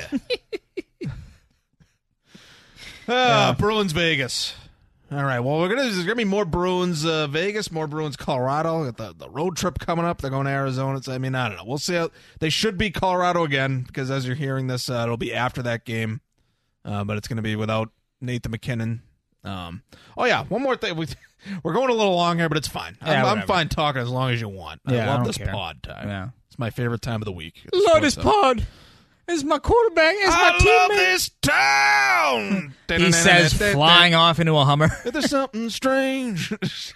Ah, Bruins Vegas. All right, well, we're gonna there's gonna be more Bruins uh, Vegas, more Bruins Colorado. Got the the road trip coming up. They're going to Arizona. So, I mean, I don't know. We'll see how they should be Colorado again because as you're hearing this, uh, it'll be after that game, uh, but it's gonna be without Nathan McKinnon. Um, oh yeah, one more thing. We we're going a little long here, but it's fine. Yeah, I'm, I'm whatever. fine talking as long as you want. I Yeah, I love don't this care. pod time. Yeah. It's my favorite time of the week. Love this Sports Hub. pod. It's my quarterback. It's my I love teammate. this town. He says, flying off into a Hummer. There's something strange.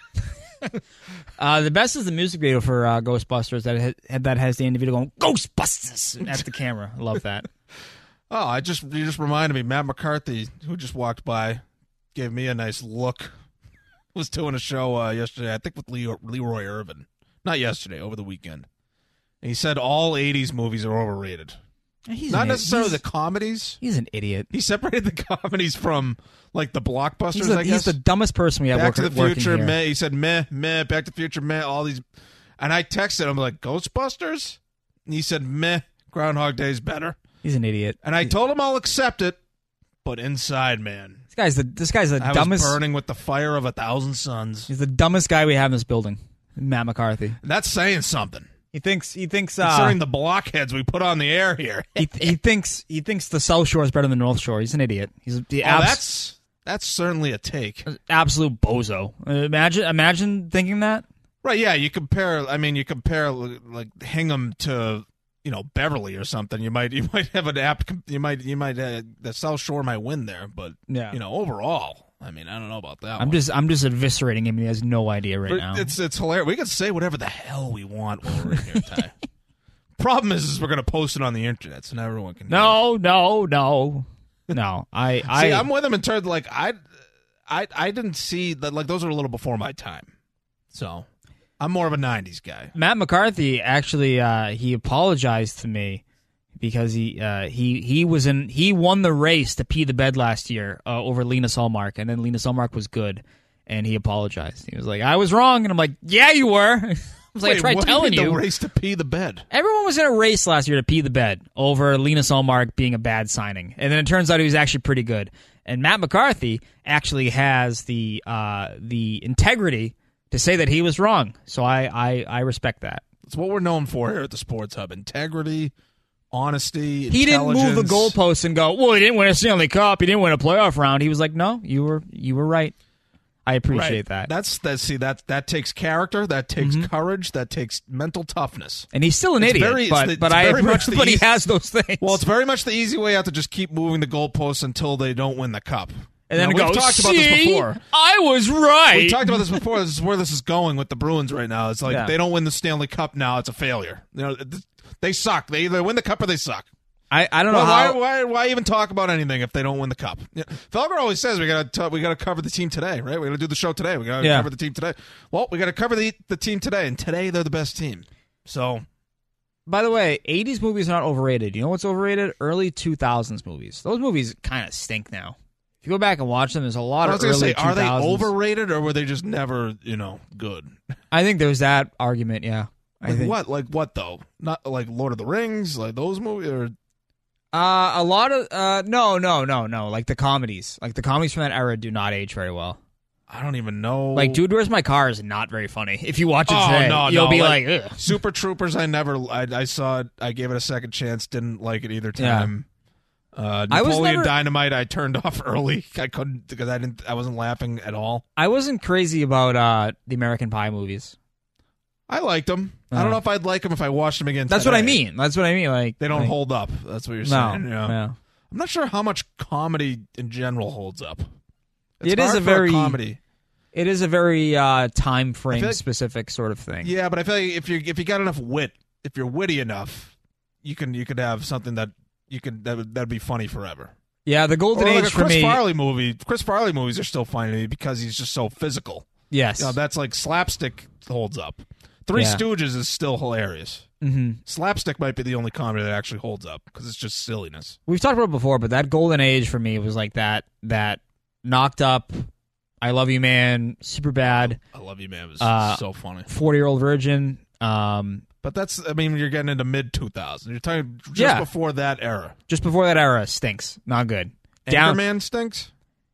Uh, the best is the music video for uh, Ghostbusters that ha- that has the individual going Ghostbusters at the camera. I love that. Oh, I just you just reminded me. Matt McCarthy, who just walked by, gave me a nice look. Was doing a show uh, yesterday, I think, with Leo, Leroy Irvin. Not yesterday, over the weekend. And he said all eighties movies are overrated. He's Not an, necessarily he's, the comedies. he's an idiot. He separated the comedies from like the blockbusters. He's, the, I he's guess the dumbest person we have Back working, to the working Future, here. meh. He said meh, meh. Back to the Future, meh. All these, and I texted him like Ghostbusters, and he said meh. Groundhog Day's better, He's an idiot. and I told him I'll accept it, but inside, man, This guy's the this guy's the I dumbest. was burning with the fire of a thousand suns. He's the dumbest guy we have in this building. Matt McCarthy. And that's saying something. He thinks he thinks uh, Considering the blockheads we put on the air here. he, he thinks he thinks the South Shore is better than the North Shore. He's an idiot. He's the Oh, abs- that's that's certainly a take. absolute bozo. Uh, imagine imagine thinking that. Right, yeah, you compare I mean you compare like Hingham to, you know, Beverly or something. You might you might have an apt you might you might uh, the South Shore might win there, but Yeah. you know, overall, I mean, I don't know about that I'm one. just I'm just eviscerating him. He has no idea right But now. it's it's hilarious. We can say whatever the hell we want while we're in here, Ty. Problem is, is we're going to post it on the internet so now everyone can hear it. no, no, no, no. I I See, I'm with him in terms of, like I, I, I didn't see that. Like those are a little before my time, so I'm more of a nineties guy. Matt McCarthy actually uh, he apologized to me because he uh, he he was in he won the race to pee the bed last year uh, over Lena Solmark, and then Lena Solmark was good, and he apologized. He was like, "I was wrong," and I'm like, "Yeah, you were." I was like, Wait, I tried what do telling you mean you. the race to pee the bed? Everyone was in a race last year to pee the bed over Lena Solmark being a bad signing, and then it turns out he was actually pretty good. And Matt McCarthy actually has the uh, the integrity to say that he was wrong. So I, I, I respect that. It's what we're known for here at the Sports Hub: integrity, honesty. He didn't move the intelligence. goalposts and go, "Well, he didn't win a Stanley Cup. He didn't win a playoff round." He was like, "No, you were you were right. I appreciate Right. that." That's that. See that that takes character. That takes courage. That takes mental toughness. And he's still an It's idiot, very- it's but the- but it's I very much the but he easy- has those things. Well, it's very much the easy way out to just keep moving the goalposts until they don't win the cup. And then Now, it we've goes, talked about this "See? before. I was right. We talked about this before. This is where this is going with the Bruins right now. It's like Yeah. if they don't win the Stanley Cup now, it's a failure. You know, th- they suck. They either win the cup or they suck. I, I don't know Well, how. why, why, why even talk about anything if they don't win the cup? Yeah. Felger always says we got to we got to cover the team today, right? We got to do the show today. We got to Yeah. cover the team today. Well, we got to cover the the team today, and today they're the best team. So, By the way, eighties movies are not overrated. You know what's overrated? Early two thousands movies. Those movies kind of stink now. If you go back and watch them, there's a lot I of was going to early say, are they two thousands. overrated or were they just never, you know, good? I think there's that argument, yeah. I Like think. what? Like what though? Not like Lord of the Rings, like those movies, or Uh, a lot of uh, no, no, no, no. Like the comedies, like the comedies from that era, do not age very well. I don't even know. Like, Dude, Where's My Car is not very funny. If you watch it Oh, today, no, you'll no, be like- like, Ugh. Super Troopers, I never, I, I saw it. I gave it a second chance. Didn't like it either time. Uh, I was Napoleon never- Dynamite, I turned off early. I couldn't because I didn't. I wasn't laughing at all. I wasn't crazy about uh the American Pie movies. I liked them. I Uh. don't know if I'd like them if I watched them again. That's today. what I mean. That's what I mean. Like They don't like, hold up. That's what you're No, saying. Yeah. yeah. I'm not sure how much comedy in general holds up. It's It is hard a for very- comedy. It is a very uh, time frame like- specific sort of thing. Yeah, but I feel like if you if you got enough wit, if you're witty enough, you can you could have something that you could that would that'd be funny forever. Yeah, the golden Or like age a for Chris me. Farley movie. Chris Farley movies are still funny to me because he's just so physical. Yes. You know, that's like slapstick holds up. Three Yeah. Stooges is still hilarious. hmm Slapstick might be the only comedy that actually holds up because it's just silliness. We've talked about it before, but that golden age for me was like that. That Knocked Up, I Love You Man, Super Bad, I Love You Man was Uh, so funny. forty Year Old Virgin. Um, But that's, I mean, you're getting into mid two thousands. You're talking just Yeah. before that era. just before that era stinks. Not good. Down. Anchorman stinks?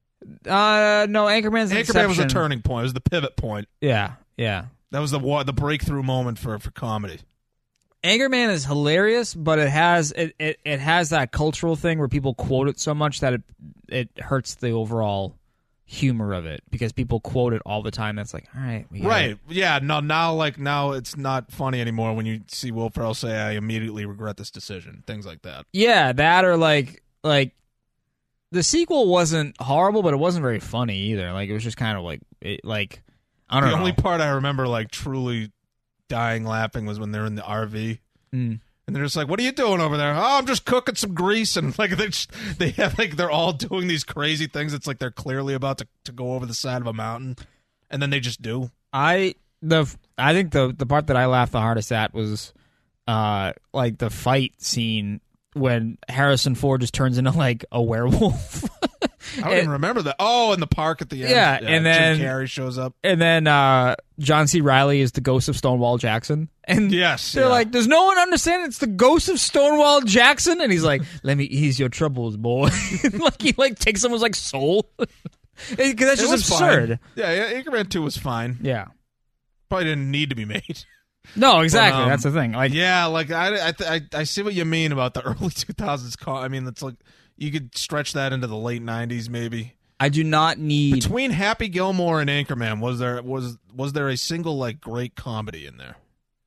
Uh, no, Anchorman's an Anchorman was a exception. turning point. It was the pivot point. Yeah, yeah. That was the wa- the breakthrough moment for, for comedy. Anchorman is hilarious, but it has it, it, it has that cultural thing where people quote it so much that it it hurts the overall humor of it because people quote it all the time. That's like, all right, we get Right. it. Yeah. No, now, like, now it's not funny anymore when you see Will Ferrell say, I immediately regret this decision. Things like that. Yeah, that or like like the sequel wasn't horrible, but it wasn't very funny either. Like it was just kind of like it, like I don't The know. only part I remember, like, truly dying laughing was when they're in the R V. Mm. And they're just like, "What are you doing over there?" "Oh, I'm just cooking some grease." And like they just, they have like they're all doing these crazy things. It's like they're clearly about to, to go over the side of a mountain, and then they just do. I the I think the the part that I laughed the hardest at was uh like the fight scene when Harrison Ford just turns into like a werewolf. I don't even remember that. Oh, in the park at the end. Yeah, and then- Jim Carrey shows up. And then uh John C. Reilly is the ghost of Stonewall Jackson. And Yes, they're yeah. like, does no one understand it's the ghost of Stonewall Jackson? And he's like, let me ease your troubles, boy. Like he like takes someone's like soul. Because that's It just was absurd. fine. Yeah, yeah, Anchorman two was fine. Yeah. Probably didn't need to be made. No, exactly. But, um, that's the thing. Like Yeah, like I, I, th- I, I see what you mean about the early two thousands. Call. I mean, it's like you could stretch that into the late nineties, maybe. I do not need Between Happy Gilmore and Anchorman, was there was was there a single like great comedy in there?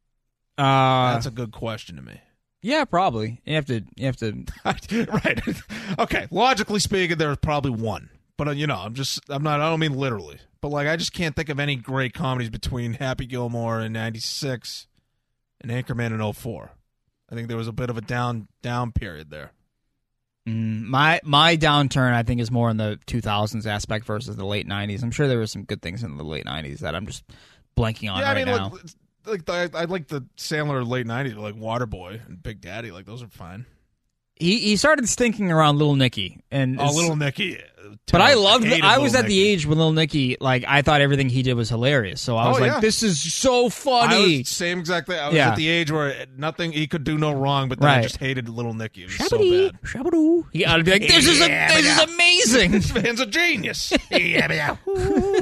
uh That's a good question to me. yeah, probably. You have to you have to Right. Okay. Logically speaking, there's probably one, but uh, you know, I'm just I'm not. I don't mean literally, but like I just can't think of any great comedies between Happy Gilmore in ninety-six and Anchorman in oh four. I think there was a bit of a down down period there. Mm, my my downturn, I think, is more in the two thousands aspect versus the late nineties. I'm sure there were some good things in the late nineties that I'm just blanking on yeah, I right mean, now. like, like I, I like the Sandler late nineties, like Waterboy and Big Daddy. Like those are fine. he he started stinking around Little Nicky, and Oh, Little Nicky. but I terrible. loved. hated I was Little at the Nicky. age when Little Nicky, like I thought everything he did was hilarious. So I Oh, was like, yeah. this is so I funny. was same exactly. I was Yeah. at the age where nothing he could do no wrong, but then I Right. just hated Little Nicky. It was so Shabadoo, bad. shabadoo. Yeah, I'd be like, this is a, Yeah, this is yeah. amazing. This man's a genius. Yeah, yeah.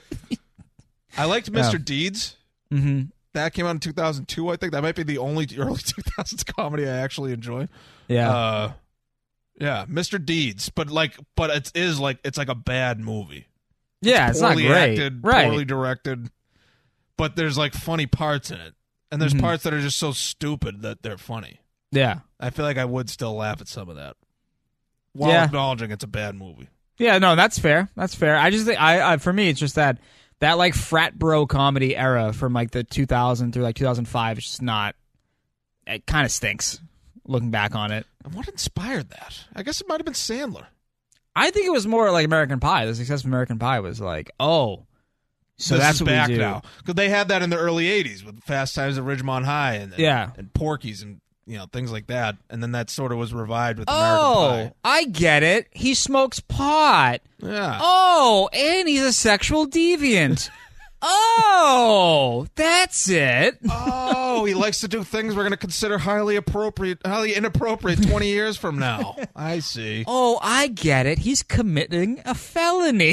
I liked Mister Deeds. hmm That came out in two thousand two, I think. That might be the only early two thousands comedy I actually enjoy. Yeah, Uh, yeah, Mister Deeds, but like, but it is like it's like a bad movie. yeah, it's not Poorly great, acted, right? poorly directed, but there's like funny parts in it, and there's Mhm. parts that are just so stupid that they're funny. Yeah, I feel like I would still laugh at some of that, while Yeah. acknowledging it's a bad movie. Yeah, no, that's fair. That's fair. I just think I, I for me it's just that that like frat bro comedy era from like the two thousand through like two thousand five is just not. It kind of stinks looking back on it. And what inspired that? I guess it might have been Sandler. I think it was more like American Pie. The success of American Pie was like, oh, so this that's is what back we do now, because they had that in the early eighties with Fast Times at Ridgemont High and, and Yeah. and Porky's and you know things like that, and then that sort of was revived with Oh, American Pie. I get it. He smokes pot. Yeah. Oh, and he's a sexual deviant. Oh, that's it. Oh, he likes to do things we're going to consider highly appropriate, highly inappropriate twenty years from now. I see. Oh, I get it. He's committing a felony.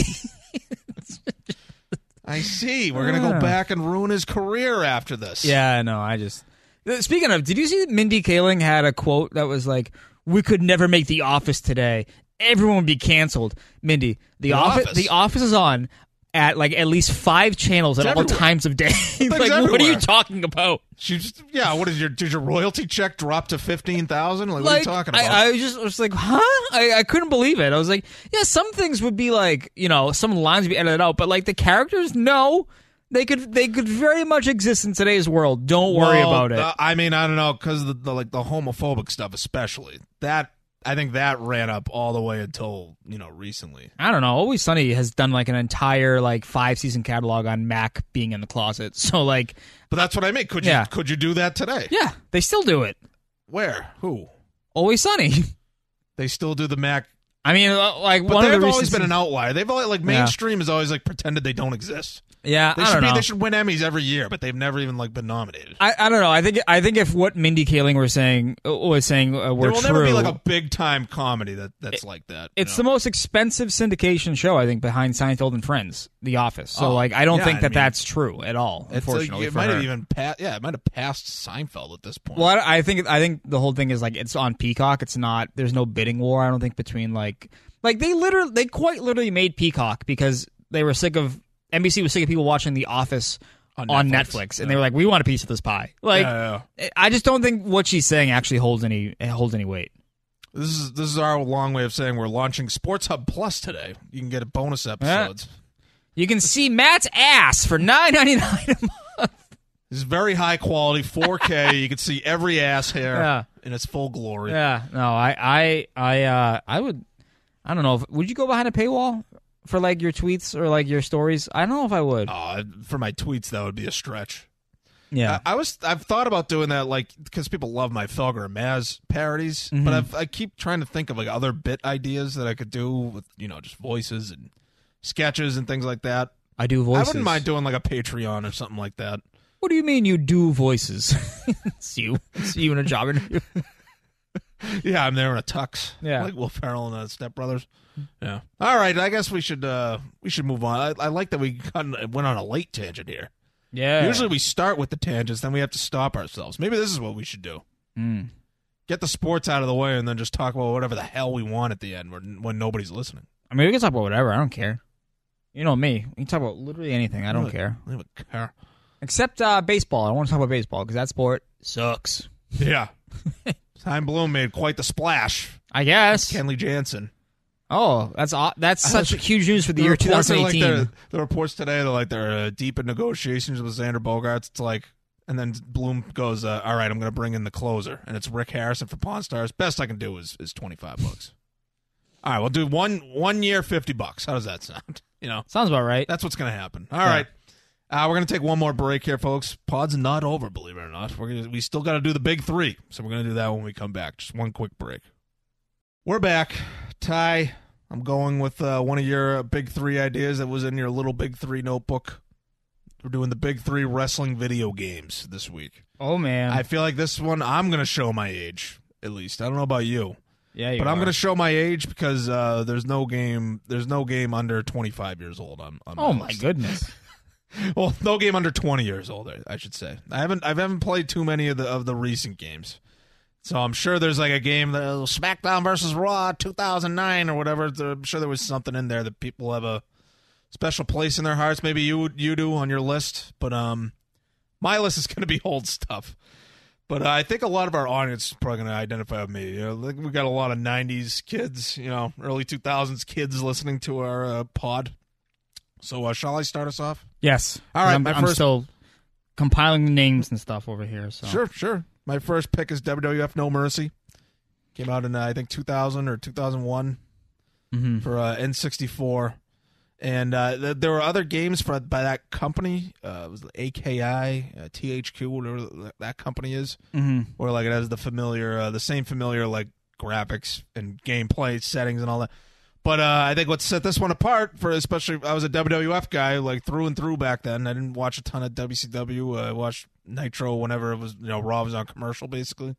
I see. We're going to go back and ruin his career after this. Yeah, no, I just. Speaking of, did you see that Mindy Kaling had a quote that was like, "We could never make The Office today. Everyone would be canceled." Mindy, The, The Office, Office? The Office is on at like at least five channels at It's all everywhere. times of day. like, what are everywhere. you talking about? She just, yeah, what is your, did your royalty check drop to fifteen thousand? Like, what are Like, you talking about? I, I was just I was like, huh? I, I couldn't believe it. I was like, yeah, some things would be like, you know, some lines would be edited out, but like the characters, no. They could they could very much exist in today's world. Don't worry Well, about it. uh, I mean, I don't know, because the, the like the homophobic stuff, especially that, I think that ran up all the way until you know recently. I don't know. Always Sunny has done like an entire like five season catalog on Mac being in the closet. So like, But that's what I mean. Could you Yeah. could you do that today? yeah, they still do it. Where? Who? Always Sunny. They still do the Mac. I mean, uh, like But one of they've the always recent been an outlier. They've always like mainstream has always like pretended they don't exist. yeah. They I should don't be. know. They should win Emmys every year, but they've never even like been nominated. I, I don't know. I think I think if what Mindy Kaling were saying uh, was saying uh, were There will true, never be like a big time comedy that that's like that. you it's know? the most expensive syndication show I think behind Seinfeld and Friends, The Office. So Oh, like, I don't yeah, think I that mean, that's true at all. It's like, Unfortunately, it for might her. have even passed. Yeah, it might have passed Seinfeld at this point. Well, I, I think I think the whole thing is like it's on Peacock. It's not. There's no bidding war. I don't think between like like they literally they quite literally made Peacock because they were sick of N B C was sick of people watching The Office on On Netflix, Netflix, and yeah. they were like, we want a piece of this pie. Like, Yeah, yeah, I just don't think what she's saying actually holds any holds any weight. This is this is our long way of saying we're launching Sports Hub Plus today. You can get bonus episodes. You can see Matt's ass for nine ninety nine a month. This is very high quality, four K. You can see every ass hair Yeah. in its full glory. Yeah, no, I, I, I, uh, I would, I don't know. If, would you go behind a paywall for like your tweets or like your stories? I don't know if I would. Uh, for my tweets, that would be a stretch. Yeah, I, I was I've thought about doing that, like because people love my Felger and Maz parodies, Mm-hmm. but I've, I keep trying to think of like other bit ideas that I could do with you know just voices and sketches and things like that. I do voices. I wouldn't mind doing like a Patreon or something like that. What do you mean you do voices? It's you. It's you in a job interview. Yeah, I'm there in a tux. Yeah. like Will Ferrell and the Step Brothers. Yeah. All right, I guess we should uh we should move on. I, I like that we got, went on a late tangent here. Yeah. Usually we start with the tangents, then we have to stop ourselves. Maybe this is what we should do. Mm. Get the sports out of the way and then just talk about whatever the hell we want at the end when, when nobody's listening. I mean, we can talk about whatever. I don't care. You know me. We can talk about literally anything. I don't Really? care. I don't care. Except uh, baseball. I want to talk about baseball because that sport sucks. Yeah. Time Bloom made quite the splash. I guess. Kenley Jansen. Oh, that's aw- that's such was- huge news for the, The year reports are twenty like eighteen. they're- the reports today, they're like they're uh, deep in negotiations with Xander Bogaerts. It's like, and then Bloom goes, uh, "All right, I'm going to bring in the closer," and it's Rick Harrison for Pawn Stars. Best I can do is is twenty five bucks. All right, we'll do one one year fifty bucks. How does that sound? You know, Sounds about right. that's what's going to happen. All Yeah. right, uh, we're going to take one more break here, folks. Pod's not over, believe it or not. We're gonna, we still got to do the big three, so we're going to do that when we come back. Just one quick break. We're back, Ty. I'm going with uh, one of your big three ideas that was in your little big three notebook. We're doing the big three wrestling video games this week. Oh man. I feel like this one, I'm going to show my age, at least. I don't know about you. yeah, you But I'm are. going to show my age because uh, there's no game There's no game under twenty-five years old on, on Oh my my list. goodness. Well, no game under twenty years old, I- I should say. I haven't I haven't played too many of the of the recent games. So I'm sure there's like a game that uh, SmackDown versus Raw two thousand nine or whatever. I'm sure there was something in there that people have a special place in their hearts. Maybe you you do on your list, but um, my list is going to be old stuff. But uh, I think a lot of our audience is probably going to identify with me. You know, like we got a lot of nineties kids, you know, early two thousands kids listening to our uh, pod. So uh, shall I start us off? Yes. All right, I'm, my I'm first- still compiling the names and stuff over here. So Sure, sure. My first pick is W W F No Mercy. Came out in, uh, I think, two thousand or two thousand one Mm-hmm. for uh, N sixty-four. And uh, th- there were other games for, by that company. Uh, it was A K I, uh, T H Q, whatever that company is. Mm-hmm. Where like it has the familiar, uh, the same familiar like graphics and gameplay settings and all that. But uh, I think what set this one apart, for especially I was a W W F guy like through and through back then. I didn't watch a ton of W C W. Uh, I watched Nitro whenever it was, you know, Raw was on commercial basically.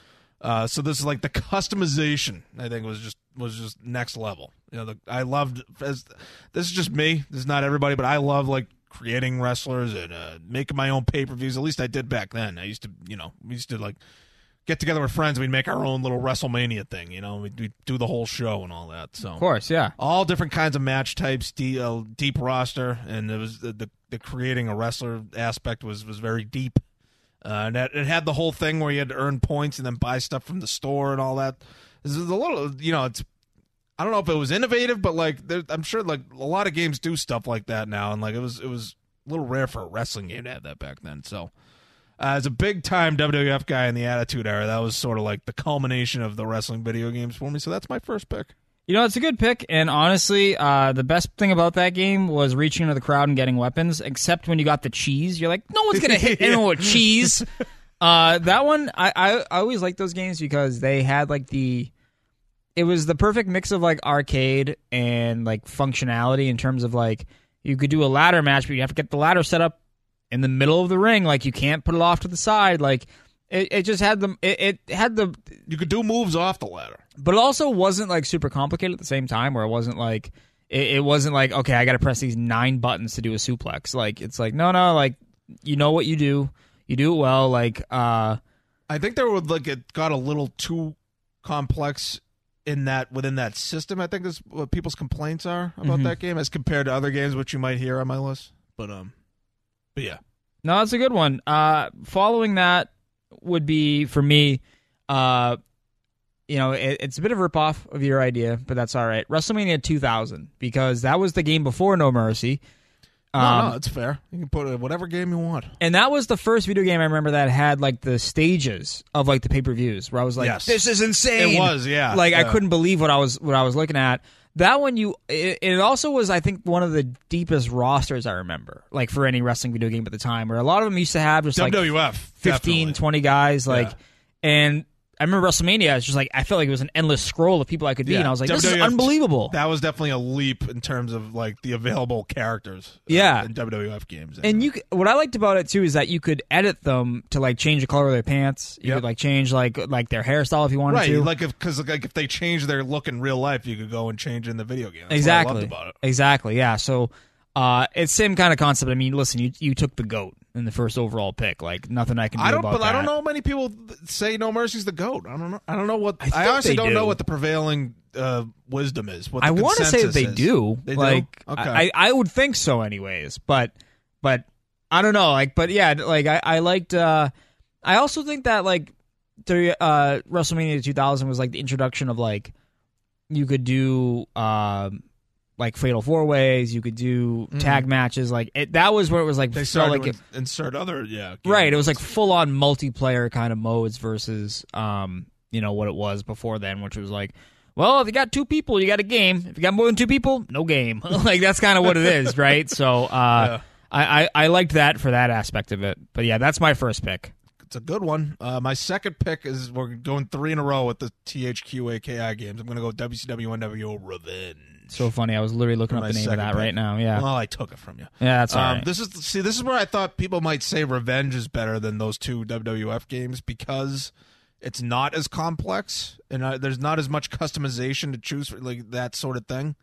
Uh, so this is like the customization. I think was just was just next level. You know, the, I loved as this is just me. This is not everybody, but I love like creating wrestlers and uh, making my own pay per views. At least I did back then. I used to, you know, we used to like get together with friends. We'd make our own little WrestleMania thing. You know, we'd, we'd do the whole show and all that. So Of course, yeah. all different kinds of match types, deep, uh, deep roster, and it was the, the the creating a wrestler aspect was was very deep. Uh, and that, it had the whole thing where you had to earn points and then buy stuff from the store and all that. This is a little, you know, it's. I don't know if it was innovative, but like there, I'm sure like a lot of games do stuff like that now, and like it was it was a little rare for a wrestling game to have that back then. So, uh, as a big time W W F guy in the Attitude Era, that was sort of like the culmination of the wrestling video games for me. So that's my first pick. You know, it's a good pick, and honestly, uh, the best thing about that game was reaching into the crowd and getting weapons, except when you got the cheese. You're like, no one's going to hit anyone with cheese. Uh, that one, I, I, I always liked those games because they had, like, the... It was the perfect mix of, like, arcade and, like, functionality in terms of, like, you could do a ladder match, but you have to get the ladder set up in the middle of the ring. Like, you can't put it off to the side. Like, it, it just had the... It, it had the... You could do moves off the ladder. But it also wasn't like super complicated at the same time, where it wasn't like it, it wasn't like, okay, I got to press these nine buttons to do a suplex. Like it's like no, no, like you know what you do, you do it well. Like uh, I think there would like it got a little too complex in that within that system. I think is what people's complaints are about Mhm. that game as compared to other games which you might hear on my list. But um, but yeah, no, that's a good one. Uh, following that would be for me. Uh, You know, it, it's a bit of a ripoff of your idea, but that's all right. WrestleMania two thousand, because that was the game before No Mercy. no, Um, no, it's fair. You can put uh, whatever game you want. And that was the first video game I remember that had, like, the stages of, like, the pay-per-views, where I was like, Yes. this is insane. It was, yeah. Like, I Yeah. couldn't believe what I was what I was looking at. That one, you it, it also was, I think, one of the deepest rosters I remember, like, for any wrestling video game at the time, where a lot of them used to have just, like, W W F fifteen, definitely. twenty guys, like, Yeah. and I remember WrestleMania. It's just like I felt like it was an endless scroll of people I could be, Yeah. and I was like, "This W W F is unbelievable." That was definitely a leap in terms of like the available characters. uh, Yeah. in W W F games. And you, c- what I liked about it too is that you could edit them to like change the color of their pants. You Yep. could like change like like their hairstyle if you wanted right, to. like if because like if they change their look in real life, you could go and change in the video game. That's exactly. what I loved about it. Exactly. Yeah. So uh, it's same kind of concept. I mean, listen, you you took the GOAT in the first overall pick. Like nothing I can do I don't, about but that. I don't know many people th- say No Mercy's the GOAT. I don't know. I don't know what. I I, think honestly they don't do. know what the prevailing uh, wisdom is. What the I want to say that consensus they is. do. They do? like, Okay. I, I would think so, anyways. But, but I don't know. Like, but yeah, like I, I liked. Uh, I also think that like the uh, WrestleMania two thousand was like the introduction of like you could do um, like fatal four ways. You could do tag matches. Like it, that was where it was like They felt started like to it, in- insert other yeah. right. It was games. like full on multiplayer kind of modes versus um, you know what it was before then, which was like. Well, if you got two people, you got a game. If you got more than two people, no game. Like that's kind of what it is, right? So uh, Yeah. I, I I liked that for that aspect of it. But yeah, that's my first pick. It's a good one. Uh, my second pick is we're going three in a row with the T H Q A K I games. I'm going to go W C W N W O Revenge. So funny. I was literally looking For up the my name of second that pick. right now. Yeah, Well, I took it from you. yeah, that's all Um, right. This is see. This is where I thought people might say Revenge is better than those two W W F games because it's not as complex and uh, there's not as much customization to choose for, like that sort of thing.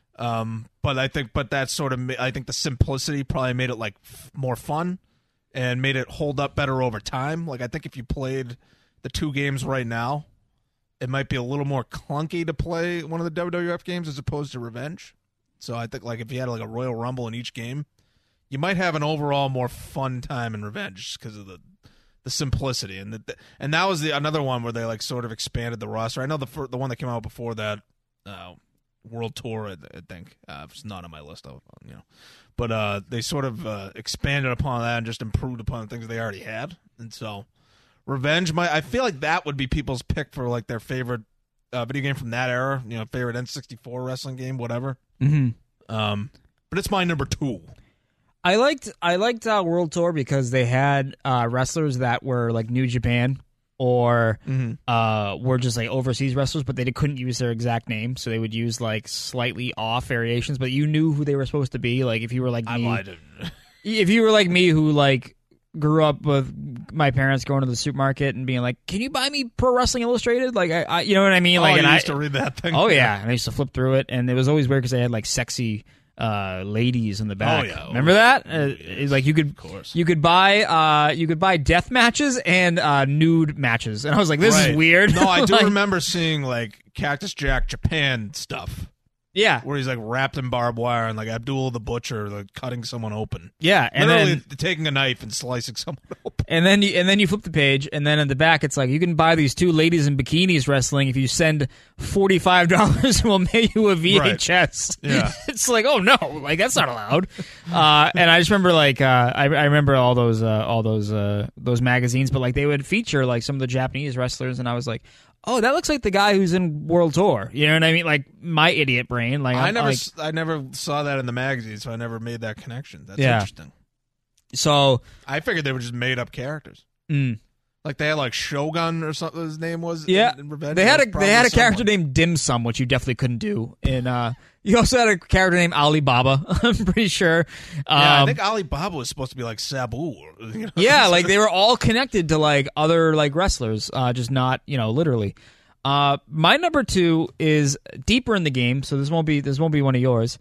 Um, but I think, but that sort of, ma- I think the simplicity probably made it like f- more fun and made it hold up better over time. Like I think if you played the two games right now, it might be a little more clunky to play one of the W W F games as opposed to Revenge. So I think like if you had like a Royal Rumble in each game, you might have an overall more fun time in Revenge because of the the simplicity, and the, and that was the another one where they like sort of expanded the roster. I know the fir- the one that came out before that, uh, World Tour, I, I think uh, it's not on my list, of, you know, but uh, they sort of uh, expanded upon that and just improved upon things they already had, and so Revenge, my I feel like that would be people's pick for like their favorite uh, video game from that era, you know, favorite N sixty-four wrestling game, whatever. Mm-hmm. Um, but it's my number two. I liked I liked uh, World Tour because they had uh, wrestlers that were like New Japan or mm-hmm. uh, were just like overseas wrestlers, but they couldn't use their exact name, so they would use like slightly off variations. But you knew who they were supposed to be. Like if you were like me, I lied. if you were like me, who like grew up with my parents going to the supermarket and being like, "Can you buy me Pro Wrestling Illustrated?" Like I, I you know what I mean? Oh, Like, you and used I to read that thing. Oh yeah, and I used to flip through it, and it was always weird because they had like sexy uh, ladies in the back. Oh, yeah. Remember that? Oh, Uh, yes. like you could, Of course. you could buy, uh, you could buy death matches and uh, nude matches, and I was like, this Right. is weird. No, I do Like, remember seeing like Cactus Jack Japan stuff Yeah, where he's like wrapped in barbed wire and like Abdul the Butcher like cutting someone open. yeah, and Literally then taking a knife and slicing someone open. and then you and then you flip the page, and then in the back it's like you can buy these two ladies in bikinis wrestling if you send forty five dollars. We'll mail you a V H S. Right. Yeah. It's like, oh no, like that's not allowed. Uh, and I just remember like uh, I, I remember all those uh, all those uh, those magazines, but like they would feature like some of the Japanese wrestlers, and I was like, oh, that looks like the guy who's in World Tour. You know what I mean? Like my idiot brain. Like I I'm, never, like, s I never saw that in the magazine, so I never made that connection. That's Yeah. interesting. so. I figured they were just made up characters. Mm. Like they had like Shogun or something. His name was Yeah, in, in Revenge. they had a That was they had a probably character someone. named Dim Sum, which you definitely couldn't do. And uh, you also had a character named Alibaba. I'm pretty sure. Um, Yeah, I think Alibaba was supposed to be like Sabu. Or, you know? yeah, like they were all connected to like other like wrestlers, uh, just not you know literally. Uh, my number two is deeper in the game, so this won't be this won't be one of yours.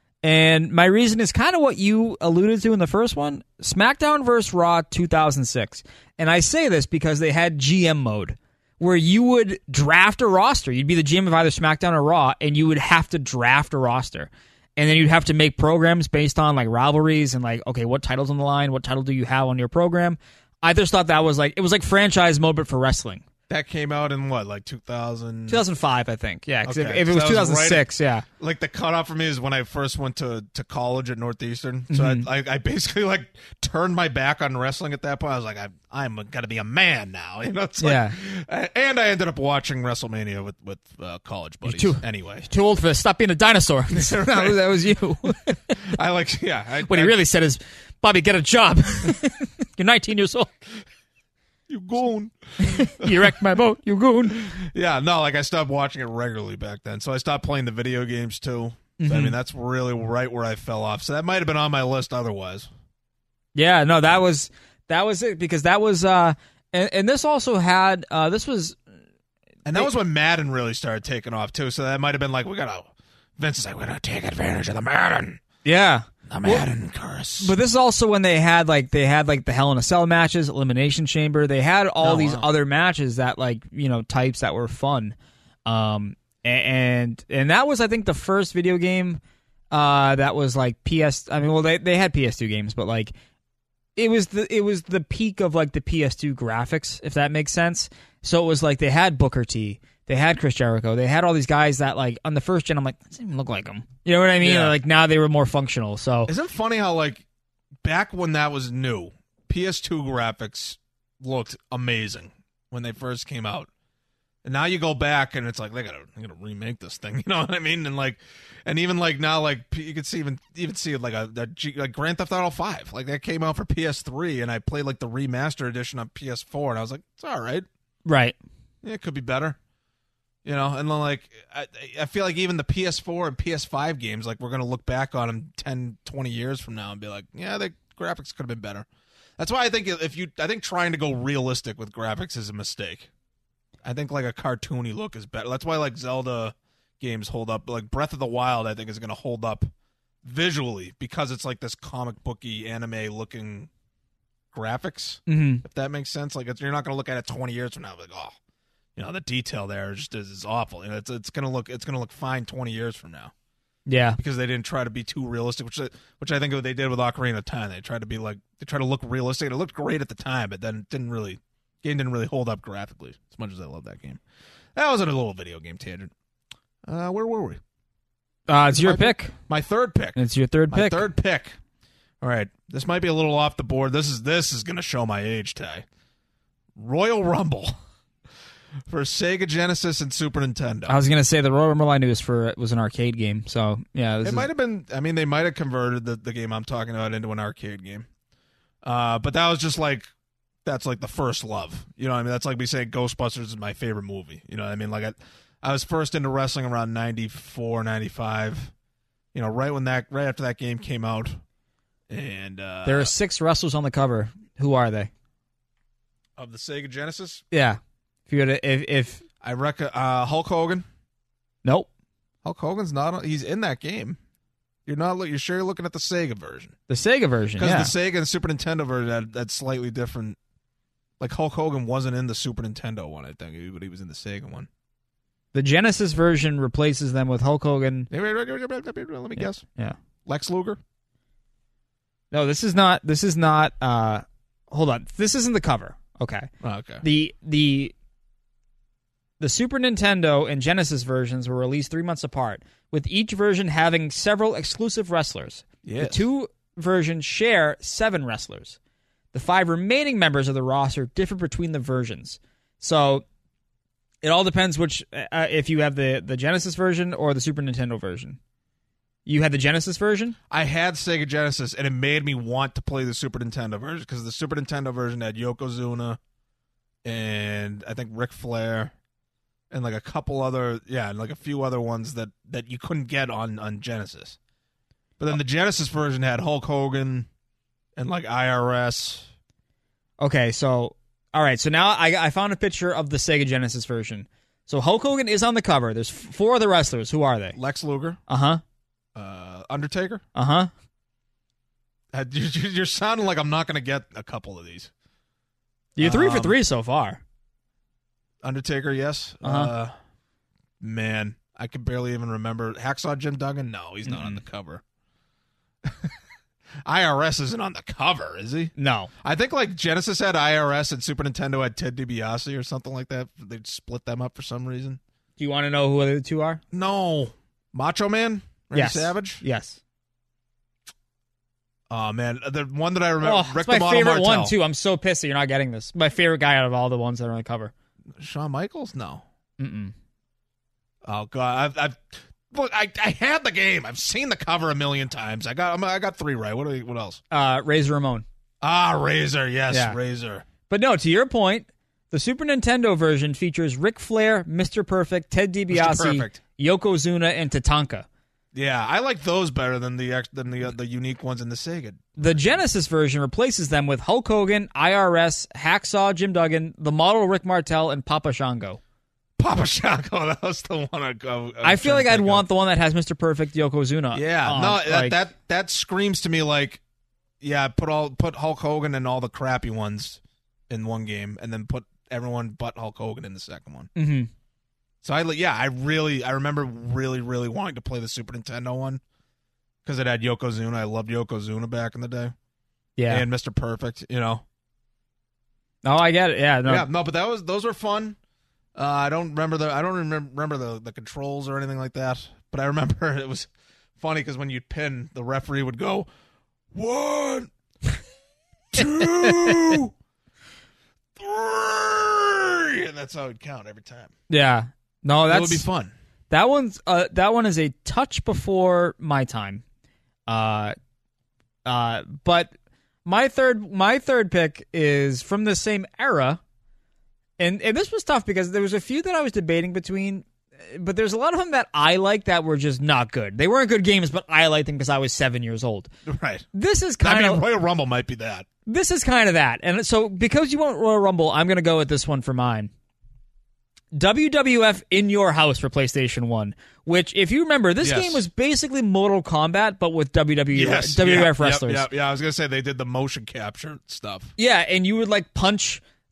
And my reason is kind of what you alluded to in the first one, SmackDown versus. Raw two thousand six. And I say this because they had G M mode, where you would draft a roster. You'd be the G M of either SmackDown or Raw, and you would have to draft a roster. And then you'd have to make programs based on like rivalries and like, okay, what title's on the line? What title do you have on your program? I just thought that was like, it was like franchise mode, but for wrestling. That came out in what, like two thousand? two thousand five, I think. Yeah, 'cause Okay. if, if it So was that two was thousand six, yeah. Like the cutoff for me is when I first went to, to college at Northeastern. So Mm-hmm. I, I I basically like turned my back on wrestling at that point. I was like, I, I'm gonna be a man now. You know, it's like, Yeah. And I ended up watching WrestleMania with with uh, college buddies. too- Anyway, Too old for this. Stop being a dinosaur. that, was, that was you. I like yeah. I, What I, he really said is, Bobby, get a job. You're nineteen years old. you goon. You wrecked my boat. You goon. Yeah, no, like I stopped watching it regularly back then. So I stopped playing the video games too. So, I mean, that's really right where I fell off. So that might have been on my list otherwise. Yeah, no, that was that was it because that was uh and, and this also had uh this was And that was when Madden really started taking off too. So that might have been like, we gotta Vince is like, we're gonna take advantage of the Madden. yeah. The Madden curse. But this is also when they had like they had like the Hell in a Cell matches, Elimination Chamber. They had all Oh, these wow. other matches that like you know types that were fun, um, a- and and that was I think the first video game uh, that was like P S. I mean, well they they had P S two games, but like it was the it was the peak of like the P S two graphics, if that makes sense. So it was like they had Booker T. They had Chris Jericho. They had all these guys that, like, on the first gen, I'm like, that doesn't even look like them. You know what I mean? Yeah. Like, now they were more functional. So, Isn't it funny how, like, back when that was new, P S two graphics looked amazing when they first came out. And now you go back and it's like, they gotta, they gotta remake this thing. You know what I mean? And, like, and even, like, now, like, you could see even even see, like, a, a G, like Grand Theft Auto five. Like, that came out for P S three, and I played, like, the remaster edition on P S four, and I was like, it's all right. right. Yeah, it could be better. You know, and then, like, I, I feel like even the P S four and P S five games, like, we're going to look back on them ten, twenty years from now and be like, yeah, the graphics could have been better. That's why I think if you, I think trying to go realistic with graphics is a mistake. I think, like, a cartoony look is better. That's why, like, Zelda games hold up. Like, Breath of the Wild, I think, is going to hold up visually because it's, like, this comic booky, anime-looking graphics, Mm-hmm. if that makes sense. Like, it's, you're not going to look at it twenty years from now like, oh, you know, the detail there just is, is awful. You know, it's it's gonna look it's gonna look fine twenty years from now. Yeah. because they didn't try to be too realistic, which which I think what they did with Ocarina of Time. They tried to be like they tried to look realistic. It looked great at the time, but then it didn't really game didn't really hold up graphically as much as I love that game. That was a little video game tangent. Uh, where were we? Uh, it's your my, pick. My third pick. It's your third my pick. third pick. All right, this might be a little off the board. This is this is going to show my age, Ty. Royal Rumble for Sega Genesis and Super Nintendo. I was gonna say the Royal Rumble I knew was for was an arcade game. So yeah, this It is, might have been. I mean, they might have converted the, the game I'm talking about into an arcade game. Uh, but that was just like that's like the first love. You know what I mean? That's like me saying Ghostbusters is my favorite movie. You know what I mean? Like I, I was first into wrestling around ninety-four, ninety-five. You know, right when that right after that game came out. And uh, there are six wrestlers on the cover. Who are they? Of the Sega Genesis? Yeah. If you had to, if if I reckon uh, Hulk Hogan. Nope. Hulk Hogan's not. He's in that game. You're not. You're sure you're looking at the Sega version. The Sega version, Because yeah. the Sega and Super Nintendo version had, had slightly different. Like Hulk Hogan wasn't in the Super Nintendo one, I think, but he was in the Sega one. The Genesis version replaces them with Hulk Hogan. Let me guess. Yeah. Lex Luger. No, this is not. This is not. Uh, hold on. This isn't the cover. Okay. Oh, okay. The the the Super Nintendo and Genesis versions were released three months apart, with each version having several exclusive wrestlers. Yes. The two versions share seven wrestlers. The five remaining members of the roster differ between the versions. So it all depends which uh, if you have the, the Genesis version or the Super Nintendo version. You had the Genesis version? I had Sega Genesis, and it made me want to play the Super Nintendo version because the Super Nintendo version had Yokozuna and I think Ric Flair and like a couple other, yeah, and like a few other ones that, that you couldn't get on, on Genesis. But then the Genesis version had Hulk Hogan and like I R S. Okay, so, all right, so now I, I found a picture of the Sega Genesis version. So Hulk Hogan is on the cover. There's four other wrestlers. Who are they? Lex Luger. Uh-huh. Uh, Undertaker. Uh-huh. Uh, you- You're sounding like I'm not going to get a couple of these. You're three for Um, three so far. Undertaker, yes. Uh-huh. Uh, man, I can barely even remember. Hacksaw Jim Duggan? No, he's not Mm-mm. on the cover. I R S isn't on the cover, is he? No. I think like Genesis had I R S and Super Nintendo had Ted DiBiase or something like that. They'd split them up for some reason. Do you want to know who the other two are? No. Macho Man? Randy Yes. Savage? Yes. Oh, man. The one that I remember, Oh, Rick it's my the Model favorite Martel. one, too. I'm so pissed that you're not getting this. My favorite guy out of all the ones that are on the cover. Shawn Michaels? No. Mm-mm. Oh, God. I've, I've look, I, I had the game. I've seen the cover a million times. I got I got three right. What do we, what else? Uh, Razor Ramon. Ah, Razor. Yes, Yeah. Razor. But no, to your point, the Super Nintendo version features Ric Flair, Mister Perfect, Ted DiBiase, Perfect. Yokozuna, and Tatanka. Yeah, I like those better than the ex- than the uh, the unique ones in the Sega. The Genesis version replaces them with Hulk Hogan, I R S, Hacksaw Jim Duggan, the model Rick Martel, and Papa Shango. Papa Shango, that was the one I go. I feel like I'd want the one that has Mister Perfect, Yokozuna. Yeah, on, no, like- that, that that screams to me like, yeah, put all put Hulk Hogan and all the crappy ones in one game, and then put everyone but Hulk Hogan in the second one. Mm-hmm. So I yeah, I really I remember really really wanting to play the Super Nintendo one because it had Yokozuna. I loved Yokozuna back in the day. Yeah. And Mister Perfect, you know. Oh, I get it. Yeah. No. Yeah, no, but that was those were fun. Uh, I don't remember the I don't remember, remember the, the controls or anything like that. But I remember it was funny because when you'd pin, the referee would go one, two, three, and that's how it'd count every time. Yeah. No, That that's would be fun. That one's uh, that one is a touch before my time. Uh, uh, but my third my third pick is from the same era, and and this was tough because there was a few that I was debating between, but there's a lot of them that I liked that were just not good. They weren't good games, but I liked them because I was seven years old. Right. This is I kind mean, of Royal Rumble might be that. this is kind of that, and so because you want Royal Rumble, I'm going to go with this one for mine. W W F In Your House for PlayStation one, which, if you remember, this Yes. game was basically Mortal Kombat, but with W W F, Yes. W W F yeah, wrestlers. Yeah, yeah, yeah, I was going to say they did the motion capture stuff. Yeah, and you would, like, punch,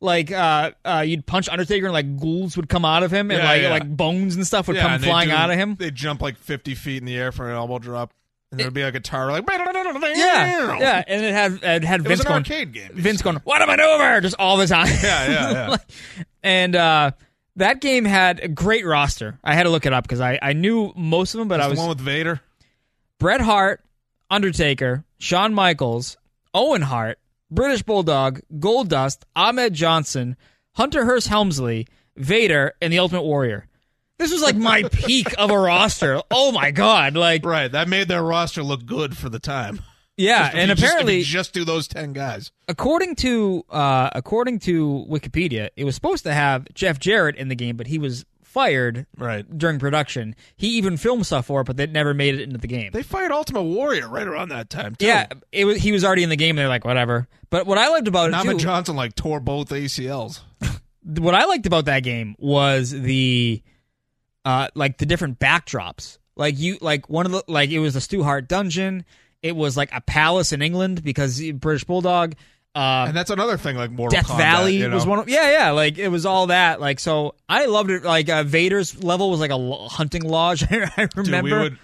like uh, uh, you'd punch Undertaker and like ghouls would come out of him, and Yeah, like yeah. like bones and stuff would Yeah, come and they flying do- out of him. They jump like fifty feet in the air for an elbow drop, and there'd be a guitar like Yeah, yeah, and it had it had It was Vince an going, arcade game. Vince going, what a maneuver, just all the time. Yeah, yeah, yeah. and uh, that game had a great roster. I had to look it up because I, I knew most of them, but That's I was the one with Vader. Bret Hart, Undertaker, Shawn Michaels, Owen Hart, British Bulldog, Goldust, Ahmed Johnson, Hunter Hearst Helmsley, Vader, and the Ultimate Warrior. This was like my peak of a roster. Oh my god! Like, Right, that made their roster look good for the time. yeah, If and you just- if apparently, you just do those ten guys. according to uh, according to Wikipedia, it was supposed to have Jeff Jarrett in the game, but he was fired Right. during production. He even filmed stuff for it, but they never made it into the game. They fired Ultimate Warrior right around that time, too. yeah, it was, he was already in the game. And they're like, whatever. But what I liked about it Nama too, Johnson like tore both A C Ls. what I liked about that game was the uh like the different backdrops. Like you like one of the like it was the Stu Hart dungeon. It was like a palace in England because British Bulldog. Uh, And that's another thing, like Mortal Death Kombat, Valley you know? was one of yeah yeah like it was all that like so I loved it. Like uh, Vader's level was like a lo- hunting lodge. I remember. Dude, we would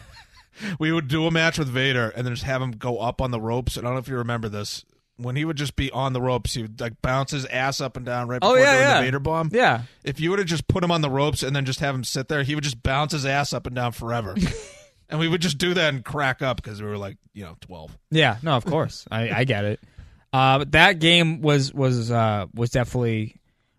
we would do a match with Vader and then just have him go up on the ropes. I don't know if you remember this. When he would just be on the ropes, he would like bounce his ass up and down right Oh, before yeah, doing yeah. the Vader bomb. Yeah. If you would have just put him on the ropes and then just have him sit there, he would just bounce his ass up and down forever. And we would just do that and crack up because we were like, you know, twelve. Yeah, no, of course, I, I get it. Uh, but that game was was uh, was definitely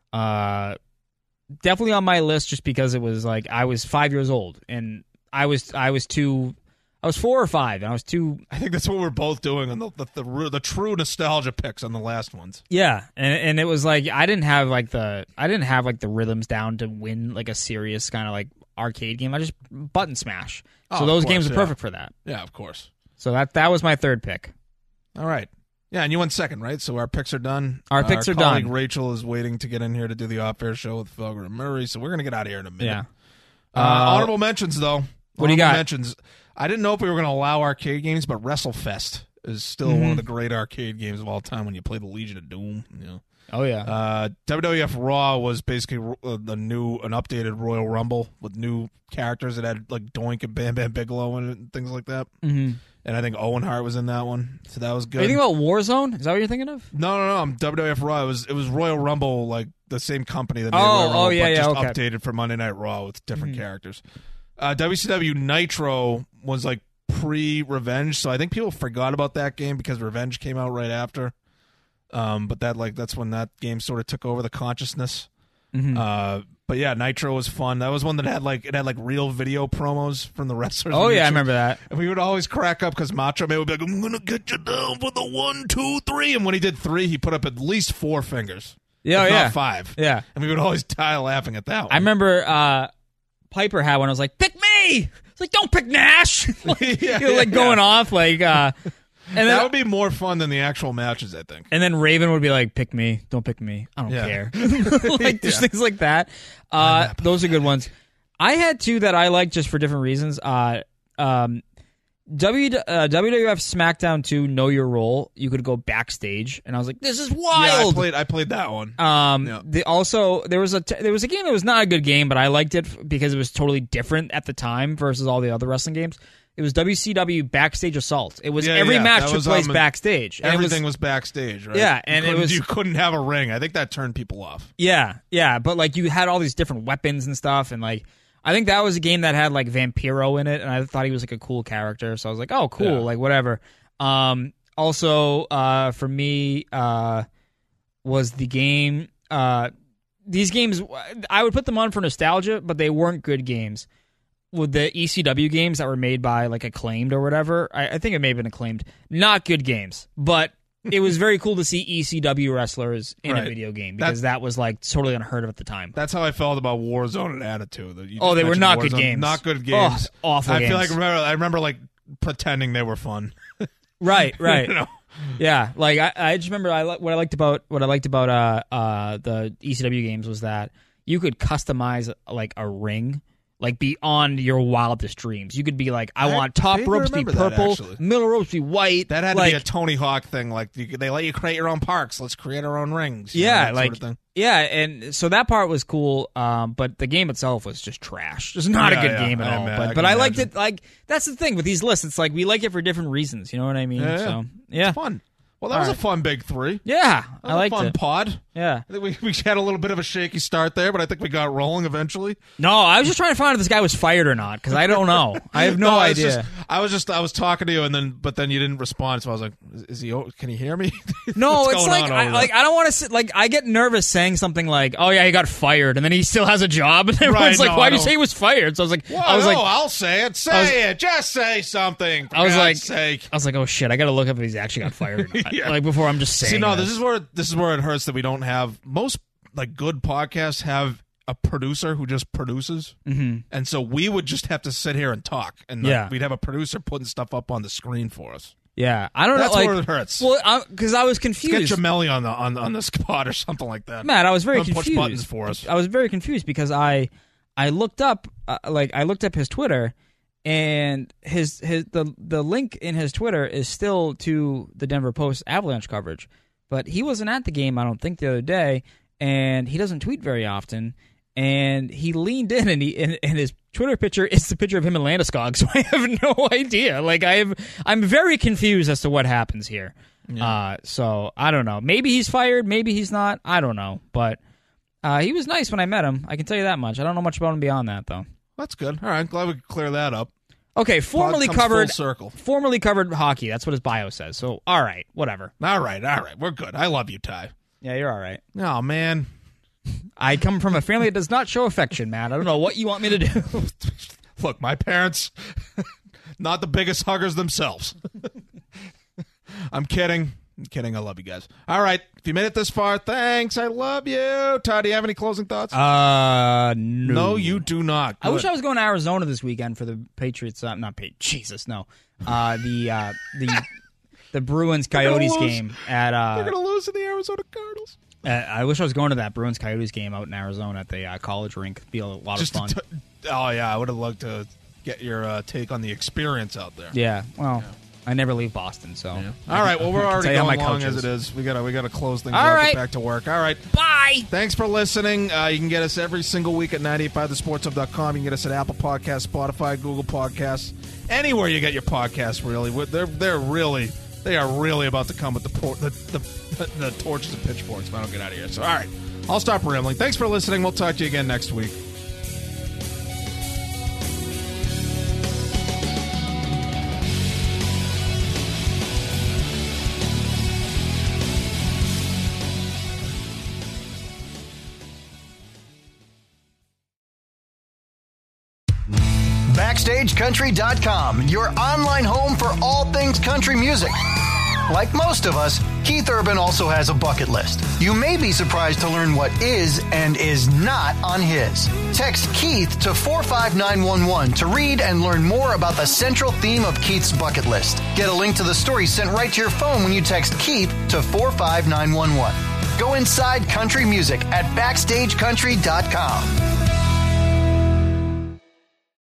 uh, definitely on my list just because it was like I was five years old and I was I was too I was four or five and I was too I think that's what we're both doing on the the, the, the true nostalgia picks on the last ones. yeah and and it was like I didn't have like the I didn't have like the rhythms down to win like a serious kind of like arcade game. I just button smash. Oh, So of those course, games are yeah. perfect for that. Yeah, of course. So that that was my third pick. All right. Yeah, and you went second, right? So our picks are done. Our picks our are colleague done. Rachel is waiting to get in here to do the off-air show with Felger and Murray, so we're going to get out of here in a minute. Yeah. Uh, Uh, honorable mentions, though. what do you Honorable got? Mentions. I didn't know if we were going to allow arcade games, but WrestleFest is still Mm-hmm. one of the great arcade games of all time when you play the Legion of Doom. You know. Oh yeah. Uh, W W F Raw was basically uh, the new, an updated Royal Rumble with new characters that had like Doink and Bam Bam Bigelow in it and things like that. mm-hmm. And I think Owen Hart was in that one, so that was good. Are you thinking about Warzone? Is that what you're thinking of? No, no, no. I'm W W F Raw. It was it was Royal Rumble, like the same company that made Oh, Royal Rumble, oh, yeah, but yeah, just okay. updated for Monday Night Raw with different Mm-hmm. characters. Uh, W C W Nitro was like pre-Revenge, so I think people forgot about that game because Revenge came out right after. Um, but that like that's when that game sort of took over the consciousness. Mm-hmm. Uh, but yeah, Nitro was fun. That was one that had like it had like real video promos from the wrestlers. Oh and yeah, I each- remember that. And we would always crack up because Macho Man would be like, "I'm gonna get you down for the one, two, three." And when he did three, he put up at least four fingers. Yeah, if oh, not yeah, five. yeah. And we would always die laughing at that one. I remember uh, Piper had one. I was like, "Pick me!" It's like, "Don't pick Nash." like, Yeah, you know, like yeah, going yeah. off, like, uh, and that then would be more fun than the actual matches, I think. and then Raven would be like, "Pick me, don't pick me. I don't Yeah. care." like just Yeah. things like that. Uh, those are good ones. I had two that I liked just for different reasons. Uh, um, W uh, W W F SmackDown two, Know Your Role. You could go backstage, and I was like, "This is Yeah, I wild." played. I played that one. Um, Yeah. the, also there was a t- there was a game that was not a good game, but I liked it f- because it was totally different at the time versus all the other wrestling games. It was W C W Backstage Assault. It was Yeah, every yeah, match that took was, place um, backstage. And it was- Everything was, backstage, right? Yeah, You and it couldn't- was- you couldn't have a ring. I think that turned people off. yeah, yeah, but like you had all these different weapons and stuff, and like I think that was a game that had like Vampiro in it, and I thought he was like a cool character, so I was like, oh, cool, Yeah. like whatever. Um, also, uh, for me, uh, was the game. Uh, these games, I would put them on for nostalgia, but they weren't good games. With the E C W games that were made by like Acclaimed or whatever, I, I think it may have been Acclaimed. Not good games, but it was very cool to see E C W wrestlers in Right. a video game because that was like totally unheard of at the time. That's how I felt about Warzone and Attitude. You Oh, just they were mentioned not good Warzone. games. Not good Oh, games. awful I feel games. like remember, I remember like pretending they were fun. Right, right. You know? Yeah, like I, I just remember I li- what I liked about what I liked about uh uh the E C W games was that you could customize like a ring. like beyond your wildest dreams. You could be like, I, I want top vaguely ropes to be remember that, purple, actually. middle ropes to be white. That had like, to be a Tony Hawk thing. Like you, they let you create your own parks. Let's create our own rings. you know, Yeah, that like sort of thing. yeah, and so that part was cool. Um, but the game itself was just trash. Just not Yeah, a good yeah, game at I all. ima- but I but can I liked imagine. it. Like that's the thing with these lists. It's like we like it for different reasons. You know what I mean? Yeah, yeah. So yeah, It's fun. Well, that All was right. a fun big three. yeah, That I was a liked fun it. pod. Yeah. I think we, we had a little bit of a shaky start there, but I think we got rolling eventually. No, I was just trying to find out if this guy was fired or not because I don't know. I have no, I was idea. just- I was just I was talking to you, and then but then you didn't respond, so I was like, "Is, is he? Can he hear me?" No, What's it's going like on I, over like there? I don't want to sit, like I get nervous saying something like, "Oh yeah, he got fired," and then he still has a job, and everyone's Right, like, no, "Why I do you don't- say he was fired?" So I was like, Well, I was no, like, I'll say it. Say I was- it. Just say something. For I was God's like, sake. I was like, "Oh shit, I got to look up if he's actually got fired." or not. Yeah. Like before, I'm just saying. See, no, this. this is where this is where it hurts that we don't have most like good podcasts have a producer who just produces, mm-hmm. and so we would just have to sit here and talk, and like, Yeah. we'd have a producer putting stuff up on the screen for us. Yeah, I don't That's know. Like, where it hurts. Well, because I was Get confused. Jamelli on the on on the spot or something like that. Matt, I was very Don't push confused. buttons for us. I was very confused because I, I looked up, uh, like I looked up his Twitter, and his his the the link in his Twitter is still to the Denver Post Avalanche coverage, but he wasn't at the game, I don't think, the other day, and he doesn't tweet very often, and he leaned in, and he and, and his Twitter picture is the picture of him in Landeskog, so I have no idea. Like I have, I'm very confused as to what happens here. Yeah. Uh, so I don't know. Maybe he's fired. Maybe he's not. I don't know. But uh, he was nice when I met him. I can tell you that much. I don't know much about him beyond that, though. That's good. All right, glad we could clear that up. Okay, formerly comes covered. full circle. Formerly covered hockey. That's what his bio says. So all right, whatever. All right, all right, we're good. I love you, Ty. Yeah, you're all right. Oh man, I come from a family that does not show affection, Matt. I don't know what you want me to do. look, my parents, not the biggest huggers themselves. I'm kidding. I'm kidding. I love you guys. All right, if you made it this far, thanks. I love you. Ty, do you have any closing thoughts? Uh, no. no, you do not. I wish Good. I was going to Arizona this weekend for the Patriots. Uh, not Patriots. Jesus, no. Uh, the uh, the the Bruins Coyotes lose. game at. Uh, They're gonna lose to the Arizona Cardinals. Uh, I wish I was going to that Bruins Coyotes game out in Arizona at the uh, college rink. It'd be a lot Just of fun. to t- oh yeah, I would have loved to get your uh, take on the experience out there. yeah, well, I never leave Boston, so. Yeah. All right, well we're I can already tell you how going my long coach as is. it is. We gotta we gotta close things All up. right. Get back to work. All right. Bye! Thanks for listening. Uh, you can get us every single week at ninety-eight five the sports hub dot com. You can get us at Apple Podcasts, Spotify, Google Podcasts, anywhere you get your podcasts. Really, they're they're really they are really about to come with the por- the, the the torches and pitchforks. If I don't get out of here. So all right, I'll stop rambling. Thanks for listening. We'll talk to you again next week. Backstage Country dot com, your online home for all things country music. Like most of us, Keith Urban also has a bucket list. You may be surprised to learn what is and is not on his. Text Keith to four five nine one one to read and learn more about the central theme of Keith's bucket list. Get a link to the story sent right to your phone when you text Keith to four five nine one one. Go inside country music at Backstage Country dot com.